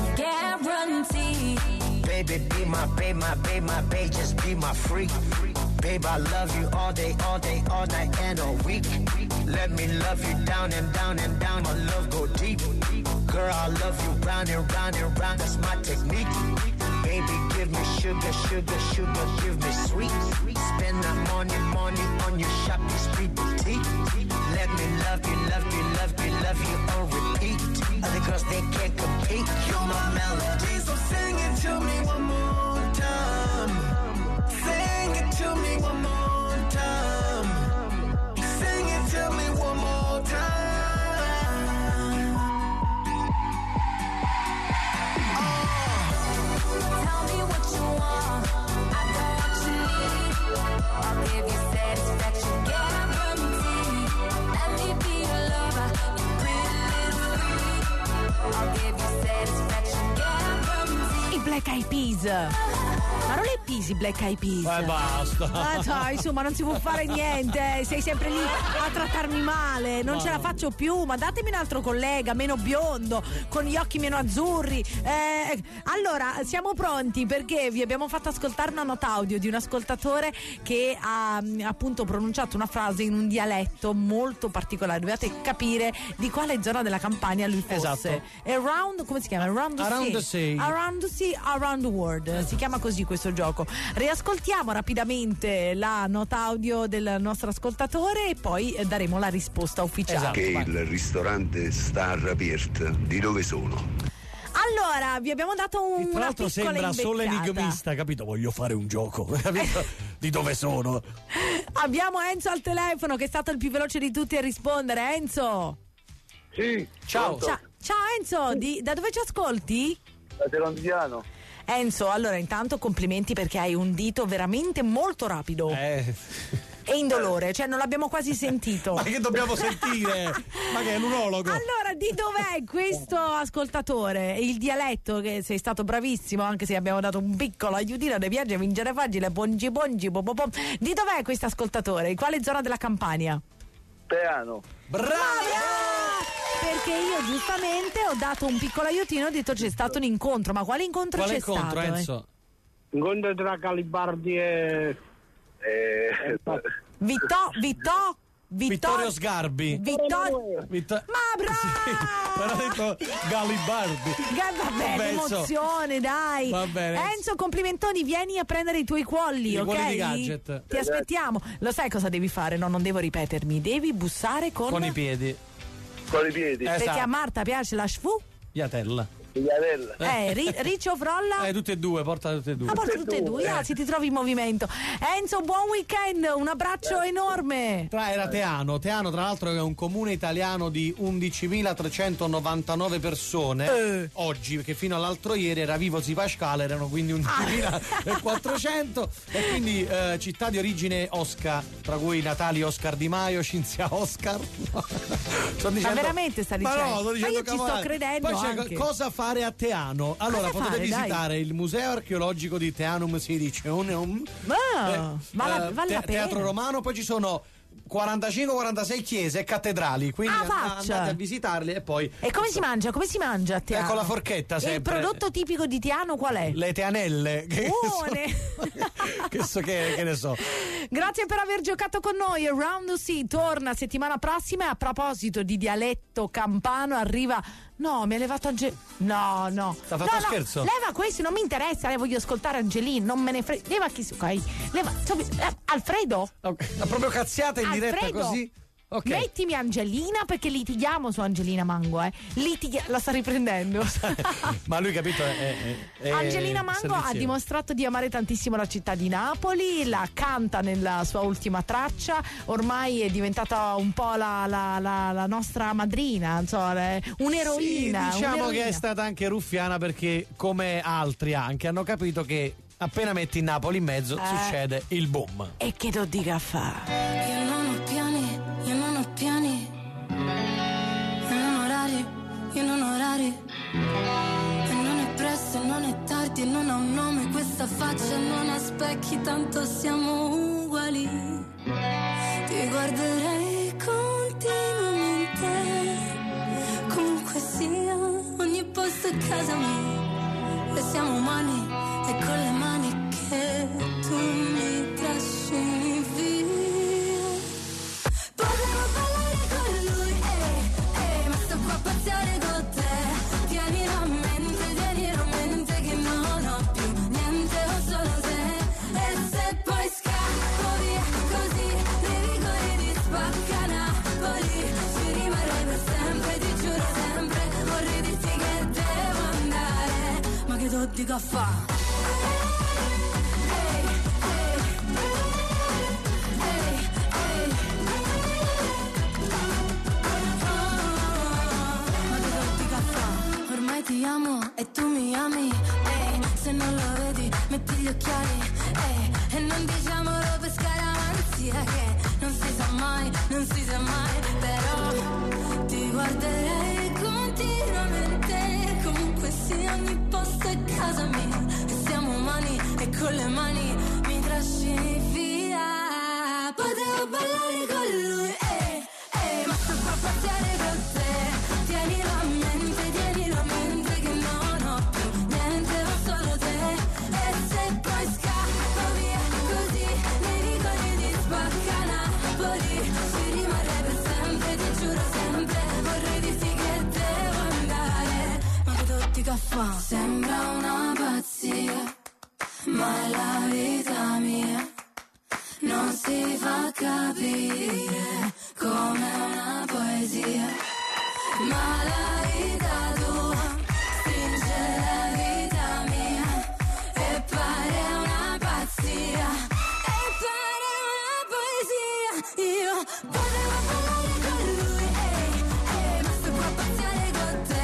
Baby, be my babe, my babe, my babe, just be my freak. Babe, I love you all day, all day, all night and all week. Let me love you down and down and down. My love go deep. Girl, I love you round and round and round. That's my technique. Baby, give me sugar, sugar, sugar, give me sweet. Spend that money, money on your shopping street boutique. Let me love you, love you, love you, love you on repeat. Other girls, they can't compete. You're my melody, so sing it to me one more time. Sing it to me one more time. Sing it to me one more time. Tell me what you want, I got what you need. I'll give you satisfaction, guarantee. Let me be your lover, your pretty little freak. I'll give you satisfaction, guarantee. I Black Eyed Peas. Ma non è Pisi Black Eyed Peas. Eh, basta. Ah, dai, insomma, non si può fare niente. Sei sempre lì a trattarmi male. Non Ma ce la no. faccio più. Ma datemi un altro collega, meno biondo, con gli occhi meno azzurri. Eh, allora, siamo pronti perché vi abbiamo fatto ascoltare una nota audio di un ascoltatore che ha appunto pronunciato una frase in un dialetto molto particolare. Dovete capire di quale zona della Campania lui fosse. Esatto. Around, come si chiama? Around the Around sea. the sea. Around the sea, around the world. Si chiama così questo gioco. Riascoltiamo rapidamente la nota audio del nostro ascoltatore e poi eh, daremo la risposta ufficiale. Che il ristorante Star Apirt, di dove sono? Allora, vi abbiamo dato un, Tra una l'altro piccola sembra solo imbeccata. enigmista, capito? Voglio fare un gioco, capito? Di dove sono? Abbiamo Enzo al telefono che è stato il più veloce di tutti a rispondere. Enzo. Sì. Ciao. Ciao, ciao Enzo, di, da dove ci ascolti? Da Teronziano. Enzo, allora intanto complimenti perché hai un dito veramente molto rapido. Eh. E indolore, cioè non l'abbiamo quasi sentito. Ma che dobbiamo sentire? Ma che è l'urologo? Allora, di dov'è questo ascoltatore? Il dialetto, che sei stato bravissimo, anche se abbiamo dato un piccolo aiutino, ti piace vincere facile, pongi pongi, po, po, po. Di dov'è questo ascoltatore? In quale zona della Campania? Teano. Bravo! Perché io giustamente ho dato un piccolo aiutino, ho detto c'è stato un incontro, ma quale incontro Quale c'è incontro, stato? Enzo? Incontro tra Calibardi e... e... Vitto, Vitto, Vittorio Sgarbi. Vittorio. Vittor- Ma bravo! Però ha detto Galibardi. Ga- Vabbè, Vabbè, Enzo. emozione, dai. Va bene, Enzo. Enzo, complimentoni, vieni a prendere i tuoi quolli, I ok? quolli di gadget. Ti aspettiamo. Lo sai cosa devi fare? No, non devo ripetermi. Devi bussare con, Con i piedi. con i piedi. Perché Esatto. a Marta piace la schfu. Iatella. Figliarella. Eh, ri- Riccio Frolla. Eh, tutte e due, porta tutte e due. Ah, porta tutte e due, ah, si ti trovi in movimento. Enzo, buon weekend, un abbraccio enorme. Tra, era Teano. Teano, tra l'altro, è un comune italiano di undicimilatrecentonovantanove persone. Eh. Oggi, perché fino all'altro ieri era Vivo Zi Pasquale, erano quindi undicimilaquattrocento. E quindi eh, città di origine Oscar, tra cui natali Oscar Di Maio, Cinzia Oscar. Sto dicendo, Ma veramente sta Ma dicendo? no, sto dicendo Ma io ci sto cavolate. credendo Poi c'è anche. cosa fare a Teano. Allora, Cosa potete fare, visitare il museo archeologico di Teanum Sidiceum. Ah, vale, Eh, vale la te- pena. Teatro Romano, poi ci sono quarantacinque quarantasei chiese e cattedrali, quindi Ah, and- faccia. andate a visitarli e poi E come si mangia? Come si mangia a Teano? Eh, con la forchetta E il sempre. prodotto tipico di Teano qual è? le teanelle che, Buone! che, so, che, che ne so. Grazie per aver giocato con noi. Round the Sea torna settimana prossima. E a proposito di dialetto campano, arriva. No, mi ha levato Angelina. No, no. T'ha fatto no, un no, scherzo? Leva questo, non mi interessa. Le voglio ascoltare Angelina. Non me ne frega. Leva chi. Ok. Leva. eh, Alfredo? Okay. Ma proprio cazziata in diretta Alfredo? così? Ok. Mettimi Angelina perché litighiamo su Angelina Mango, eh. Litighi- la sta riprendendo. Ma lui, capito, è, è- è Angelina Mango ha serviziere. dimostrato di amare tantissimo la città di Napoli, la canta nella sua ultima traccia, ormai è diventata un po' la, la- la- la nostra madrina, insomma, un'eroina. Sì, diciamo un'eroina. che è stata anche ruffiana perché, come altri anche, hanno capito che appena metti Napoli in mezzo Eh. succede il boom. E che do dica a fa? Io non ho piani, io non ho piani. Io non ho orari, io non ho orari. E non è presto, e non è tardi, e non ha un nome questa faccia, non ha specchi, tanto siamo uguali. Ti guarderei continuamente, comunque sia, ogni posto è casa mia. E siamo umani, e con le mani che tu mi trascini tutti caffè. Ti amo e tu mi ami, eh, se non lo vedi metti gli occhiali, eh, e non diciamolo per scaramanzia che non si sa mai, non si sa mai, però ti guarderei continuamente, comunque sia ogni posto è casa mia, e siamo umani e con le mani mi trascini via, potevo ballare con lui, eh, eh, ma sto qua a passare con te, tienilo a mente, tienilo a mente. Sembra una pazzia, ma è la vita mia, non si fa capire come una poesia, ma la vita tua stringe la vita mia e pare una pazzia, e pare una poesia, io potevo parlare con lui, ehi, ehi, ma sto qua a pazziare con te.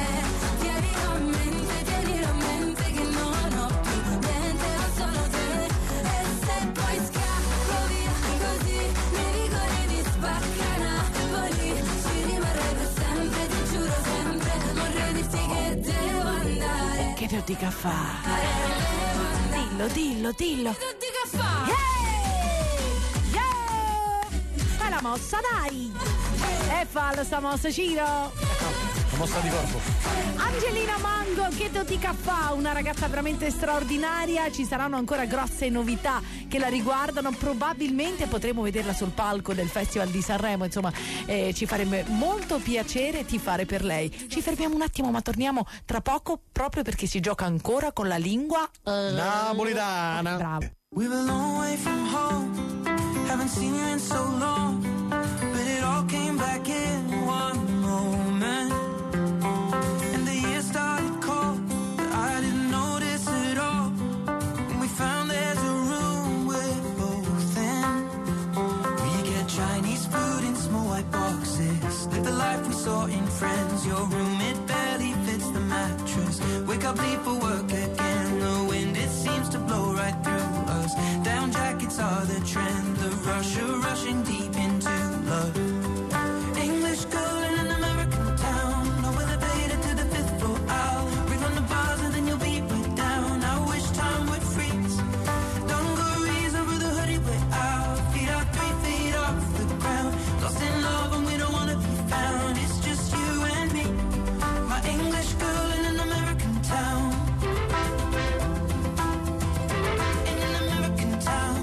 Che te lo dica fa? Dillo, dillo, dillo. Che te lo dica fa? Yeah! Yeah! Fai la mossa, dai! E fallo sta mossa, Ciro! La mossa di corpo. Angelina Mango, che te lo dica fa? Una ragazza veramente straordinaria. Ci saranno ancora grosse novità che la riguardano. Probabilmente potremo vederla sul palco del Festival di Sanremo. Insomma, eh, ci farebbe molto piacere tifare per lei. Ci fermiamo un attimo, ma torniamo tra poco, proprio perché si gioca ancora con la lingua uh, napolitana. Bravo. We're a long way from home, haven't seen you in so long, but it all came back in one moment. And the year started cold, but I didn't notice it all. And we found there's a room we're both in. We get Chinese food in small white boxes, live the life we saw in Friends. Your room, it barely fits the mattress. Wake up, leave for work again. The wind, it seems to blow right through us. Down jackets are the trend. The rush of rushing deep into love. English girl in an American town, no elevator to the fifth floor. I'll ring on the bars and then you'll beat me down. I wish time would freeze. Dungarees over the hoodie way out. Feet out three feet off the ground. Lost in love and we don't wanna be found. It's just you and me. My English girl in an American town. In an American town.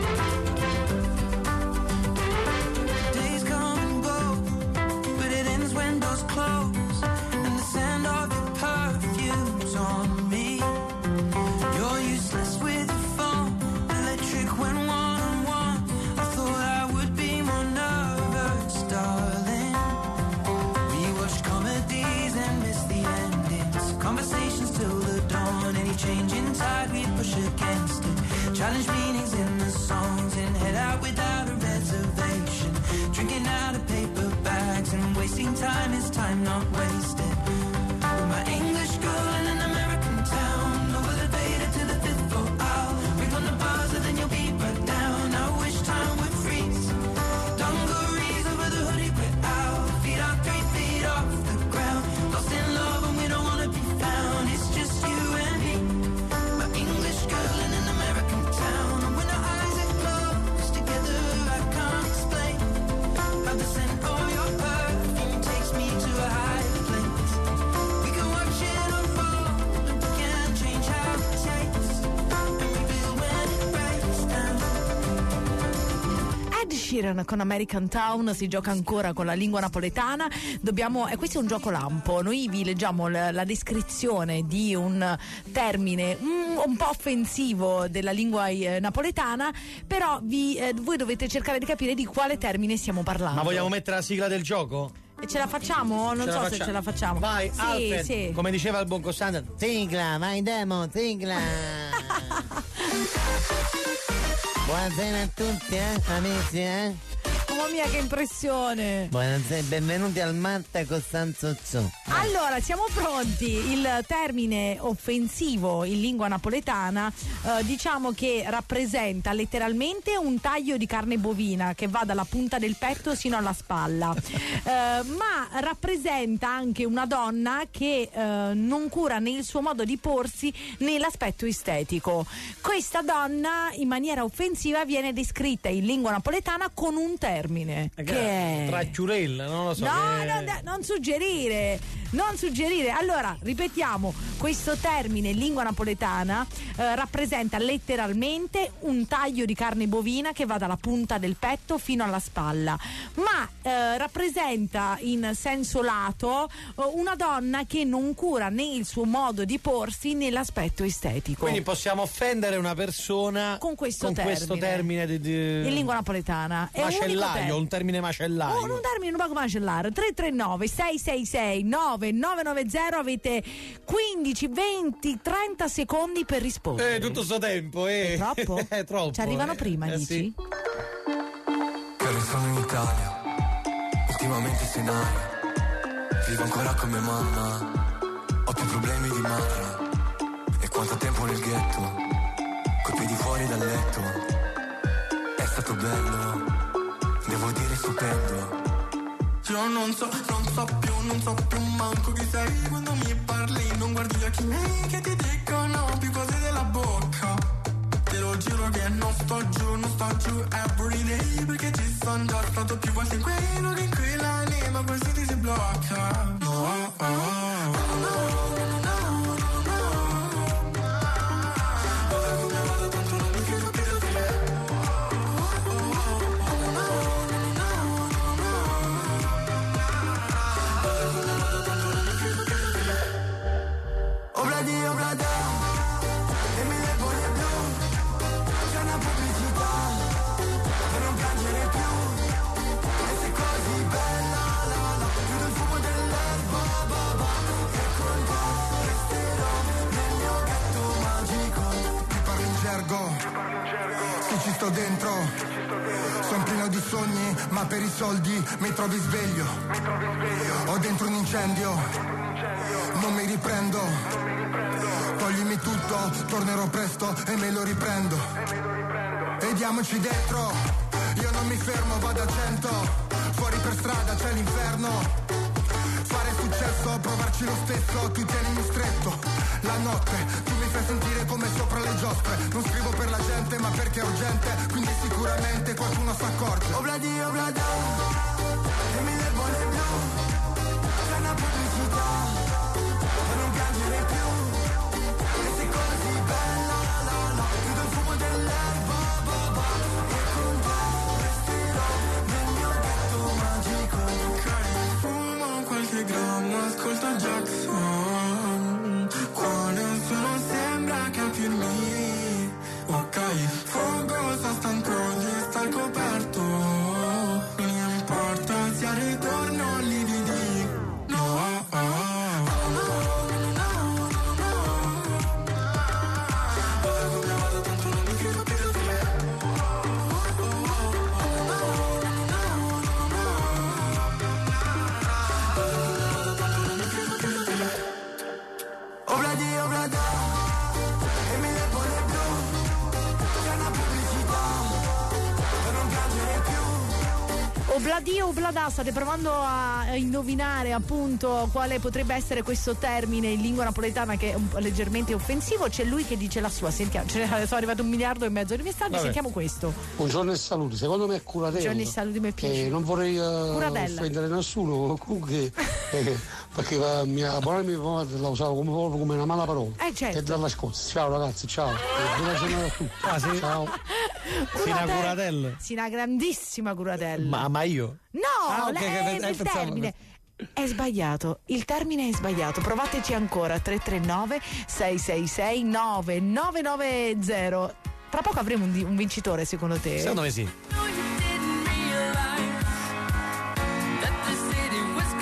Days come and go, but it ends when doors close. And the scent of your perfume's on me. You're useless with your phone, electric when one on one. I thought I would be more nervous, darling. We watch comedies and miss the endings. Conversations till the dawn. Any change in tide, we push against it. Challenge meanings in the songs and head out without a reservation. Drinking out of paper bags and wasting time is time not wasted. My English girl in an American town, no elevator to the fifth floor. I'll ring on the bars and then you'll be right down. I wish time would freeze. Dungarees over the hoodie we're out. Feet out three feet off the ground. Lost in love and we don't wanna be found. It's just you and me. My English girl in an American town. And when our eyes are closed together, I can't explain how the scent of your perfume takes me to a higher place. We can watch it unfold, but we can't change how it tastes. And we feel when it breaks down. Ed Sheeran con American Town, si gioca ancora con la lingua napoletana. Dobbiamo, e questo è un gioco lampo. Noi vi leggiamo la, la descrizione di un termine un, un po' offensivo della lingua eh, napoletana, però vi, eh, voi dovete cercare di capire di quale termine stiamo parlando. Ma vogliamo mettere la sigla del gioco? E ce la facciamo? Non Ce la so se facciamo. ce la facciamo. Vai, sì, Alfred, sì. come diceva il buon Costanzo, sigla, vai Demo, sigla. Buonasera a tutti, eh, amici, eh. Mamma mia, che impressione! Buonasera, benvenuti al Marta Costanzo Zoo. Allora, siamo pronti. Il termine offensivo in lingua napoletana eh, diciamo che rappresenta letteralmente un taglio di carne bovina che va dalla punta del petto sino alla spalla, eh, ma rappresenta anche una donna che eh, non cura né il suo modo di porsi né l'aspetto estetico. Questa donna in maniera offensiva viene descritta in lingua napoletana con un termine che è Tracciurella, non lo so. No, che... non, non suggerire, non suggerire. Allora, ripetiamo, questo termine in lingua napoletana eh, rappresenta letteralmente un taglio di carne bovina che va dalla punta del petto fino alla spalla, ma eh, rappresenta in senso lato eh, una donna che non cura né il suo modo di porsi né l'aspetto estetico. Quindi possiamo offendere una persona con questo con termine, questo termine di, di... in lingua napoletana. È un unico macellaio, termine. un termine macellaio. Oh, un termine un poco macellare. Tre tre nove sei sei sei nove nove nove zero. Avete quindici, venti, trenta secondi per rispondere. Eh, tutto sto tempo, eh. È troppo? È troppo. Ci arrivano eh. prima, eh, dici? Sì. Che sono in Italia, ultimamente sei in aria. Vivo ancora con mia mamma, ho più problemi di madre. E quanto tempo nel ghetto, coi piedi fuori dal letto. È stato bello, devo dire stupendo. Io non so, non so più, non so più manco chi sei quando mi parli. Non guardi gli occhi miei che ti dicono più cose della bocca. Te lo giuro che non sto giù, non sto giù everyday, perché ci sono già stato più volte in quei luoghi in cui l'anima quasi ti si blocca. No, oh, oh, oh. Obladi, oblada, e mille bolle blu, c'è una pubblicità per non piangere più, e sei così bella, la la, più del fumo dell'erba, ba ba, e con te resterò nel mio gatto magico. Ti parlo in gergo, se ci sto dentro, son pieno di sogni, ma per i soldi mi trovi sveglio. Ho dentro un incendio, non mi riprendo. Toglimi tutto, tornerò presto e me lo riprendo. E diamoci dentro, io non mi fermo, vado a cento. Fuori per strada c'è l'inferno. Fare successo, provarci lo stesso, tu tienimi stretto. La notte, tu mi fai sentire come sopra le giostre. Non scrivo per la gente, ma perché è urgente, quindi sicuramente qualcuno s'accorge. Obladi, oblada, e mille bolle blu, c'è una pubblicità per non piangere più. Ascolta Jackson, quando nessuno sembra capirmi. Ok, fogo, sto stanco di star coperto. Non importa se al ritorno li vedi. No, oh, oh. Obladio, Oblada, state provando a indovinare appunto quale potrebbe essere questo termine in lingua napoletana che è un po' leggermente offensivo. C'è lui che dice la sua, sentiamo, ce ne sono arrivato un miliardo e mezzo di messaggi. Vabbè. Sentiamo questo. Buongiorno e saluti, secondo me è Curatella. Buongiorno e saluti, mi piace. Eh, non vorrei uh, offendere nessuno, comunque eh, perché la mia parola mi la usavo come, come una mala parola. Eh, certo. E dalla Scozia. Ciao ragazzi, ciao. Buona giornata a tutti. Ah, sì? Ciao. Sina Curatella. Sì, una grandissima Curatella. Ma, ma io? No, ah, okay, lei, che, il pensavo... termine è sbagliato, il termine è sbagliato. Provateci ancora. Tre tre nove sei sei sei nove nove nove zero. Tra poco avremo un, un vincitore, secondo te? Secondo me sì.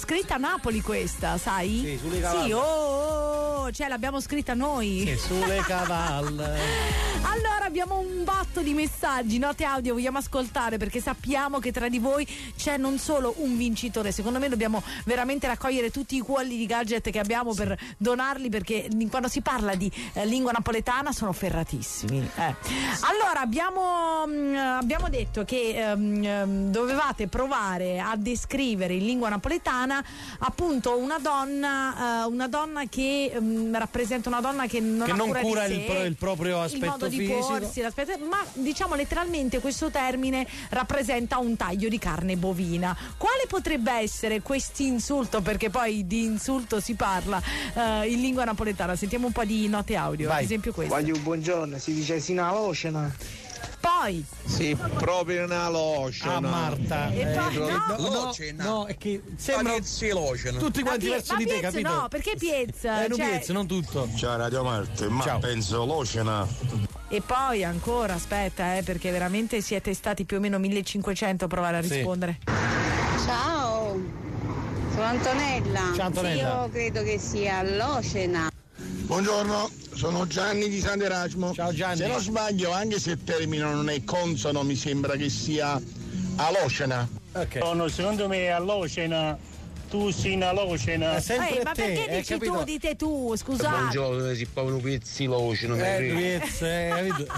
scritta a Napoli questa, sai? Sì, sulle cavalle. Sì, oh, oh, oh, cioè l'abbiamo scritta noi. Sì, sulle cavalle. Allora abbiamo un botto di messaggi, note audio, vogliamo ascoltare perché sappiamo che tra di voi c'è non solo un vincitore, secondo me dobbiamo veramente raccogliere tutti i cuolli di gadget che abbiamo per donarli, perché quando si parla di eh, lingua napoletana sono ferratissimi. Eh. Allora abbiamo, mh, abbiamo detto che mh, dovevate provare a descrivere in lingua napoletana appunto una donna, uh, una donna che mh, rappresenta una donna che non, che ha non cura, cura di il, sé, pro, il proprio aspetto il modo fisico. Di porsi, l'aspetto, ma diciamo letteralmente questo termine rappresenta un taglio di carne bovina. Quale potrebbe essere quest'insulto? Perché poi di insulto si parla uh, in lingua napoletana. Sentiamo un po' di note audio. Vai. Ad esempio questo. Voglio buongiorno, si dice sinalocena. Poi Sì, proprio una locena. Ah, Marta. E poi- eh, no. no, Locena. no, è che sembra Piezzi locena. tutti Ma quanti Pie- verso ma di te, Piez capito? no, perché Piez? Eh, non Cioè- Piez, non tutto. Ciao Radio Marte, ma Ciao. penso l'Ocena. E poi ancora, aspetta, eh, perché veramente siete stati più o meno millecinquecento a provare a Sì. rispondere. Ciao, sono Antonella. Ciao, Antonella. Io credo che sia l'Ocena. Buongiorno, sono Gianni di Sant'Erasmo. Ciao, Gianni. Se non sbaglio, anche se il termine non è consono, mi sembra che sia alocena. Ok. Sono, secondo me all'Ocena, tu sei una locena. È sempre Eh, ma te, perché eh, dici capito? tu, dite tu, scusate. Buongiorno, si Paolo Piezzi l'Ocena. Eh, Piez, eh, capito?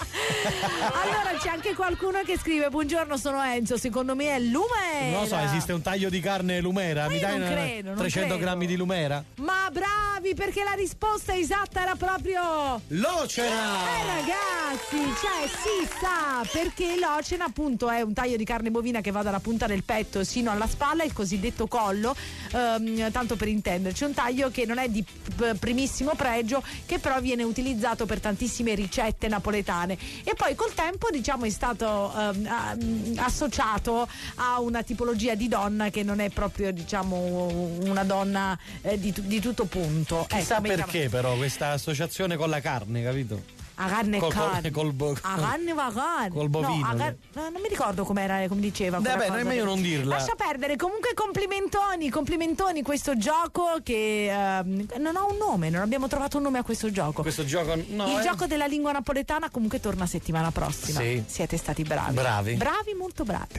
Allora c'è anche qualcuno che scrive: buongiorno, sono Enzo, secondo me è lumera. Non lo so, esiste un taglio di carne lumera? Ma Mi io dai non una- credo, non trecento credo. grammi di lumera? Ma bravi, perché la risposta esatta era proprio L'Ocena! Eh ragazzi, cioè si sa, perché l'ocena appunto è un taglio di carne bovina che va dalla punta del petto sino alla spalla, il cosiddetto collo, ehm, tanto per intenderci, un taglio che non è di p- primissimo pregio, che però viene utilizzato per tantissime ricette napoletane e poi col tempo diciamo è stato ehm, a- associato a una tipologia di donna che non è proprio diciamo una donna eh, di, di tutto punto. Chissà Ecco, mettiamo- perché però questa associazione con la carne, capito? A carne e Col- col- carne. col bo- a carne va carne. col bovino. No, a gar- no, non mi ricordo com'era, come diceva. quella Vabbè, cosa. è meglio non dirla. Lascia perdere. Comunque complimentoni, complimentoni questo gioco che ehm, non ha un nome, non abbiamo trovato un nome a questo gioco. Questo gioco no, Il eh. gioco della lingua napoletana comunque torna settimana prossima. Sì. Siete stati bravi. Bravi. Bravi, molto bravi.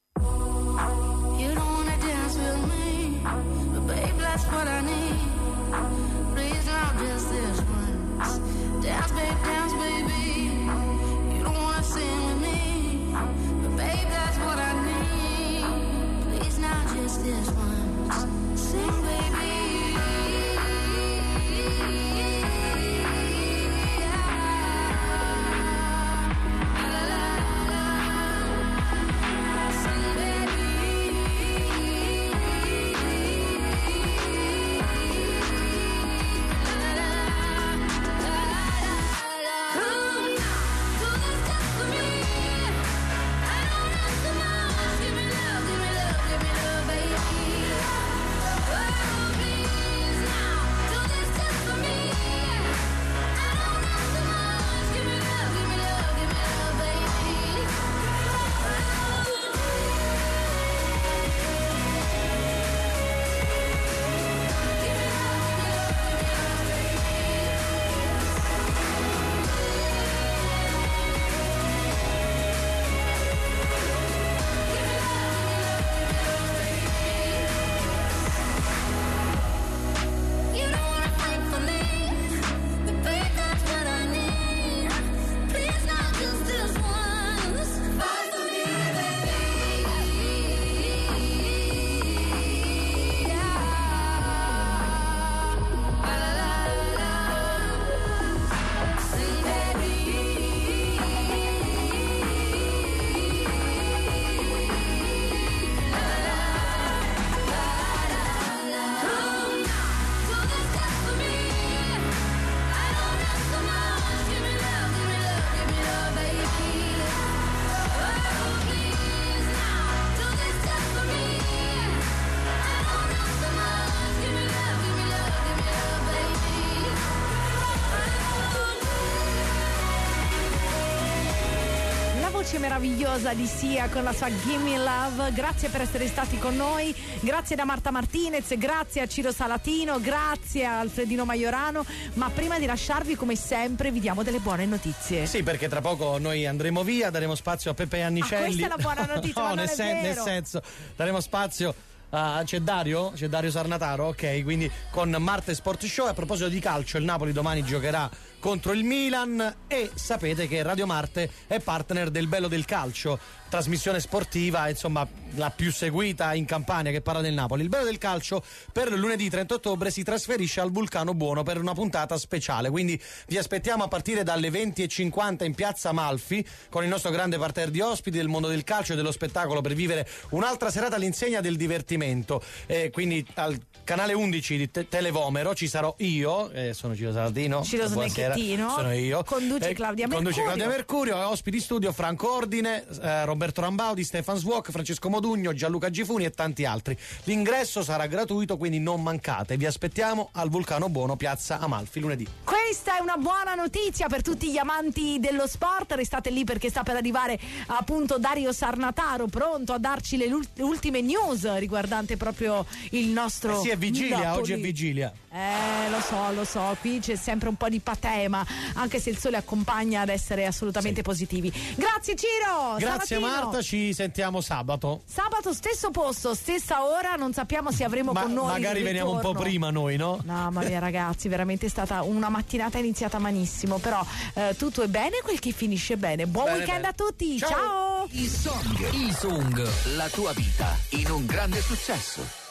You don't wanna dance with me, but babe, that's what I need. Please not just this once. Dance, babe, dance, baby. You don't wanna sing with me, but babe, that's what I need. Please not just this once. Sing, baby. Sing, baby. meravigliosa di Sia con la sua Gimme Love. Grazie per essere stati con noi, grazie da Marta Martinez, grazie a Ciro Salatino, grazie a Alfredino Maiorano, ma prima di lasciarvi come sempre vi diamo delle buone notizie. Sì, perché tra poco noi andremo via, daremo spazio a Pepe Annicelli. Ah, questa è la buona notizia, no, ma non nel, è sen- vero. nel senso, daremo spazio. Uh, c'è Dario? C'è Dario Sarnataro, ok, quindi con Marte Sport Show. A proposito di calcio, il Napoli domani giocherà contro il Milan e sapete che Radio Marte è partner del Bello del Calcio, trasmissione sportiva insomma la più seguita in Campania che parla del Napoli. Il Bello del Calcio per lunedì trenta ottobre si trasferisce al Vulcano Buono per una puntata speciale, quindi vi aspettiamo a partire dalle venti e cinquanta in piazza Amalfi con il nostro grande parterre di ospiti del mondo del calcio e dello spettacolo per vivere un'altra serata all'insegna del divertimento. Eh, quindi al canale undici di Te- Televomero ci sarò io, eh, sono Ciro Salatino, Ciro Snecchettino, sono io, conduce eh, Claudia Mercurio, conduce Claudia Mercurio, ospiti studio Franco Ordine, eh, Roberto Rambaudi, Stefan Swok, Francesco Modugno, Gianluca Gifuni e tanti altri. L'ingresso sarà gratuito, quindi non mancate, vi aspettiamo al Vulcano Buono, piazza Amalfi, lunedì. Questa è una buona notizia per tutti gli amanti dello sport, restate lì perché sta per arrivare appunto Dario Sarnataro, pronto a darci le ultime news riguardante proprio il nostro eh sì, è vigilia, Napoli. oggi è vigilia. Eh, lo so, lo so, qui c'è sempre un po' di patema, anche se il sole accompagna ad essere assolutamente sì. positivi. Grazie Ciro! Grazie Sabatino. Marta, ci sentiamo sabato. Sabato stesso posto, stessa ora, non sappiamo se avremo Ma, con noi magari il veniamo un po' prima noi, no? Mamma mia ragazzi, veramente è stata una mattinata iniziata malissimo, però eh, tutto è bene quel che finisce bene. Buon bene, weekend bene. a tutti, ciao! ciao. Il song, il song, la tua vita in un grande successo.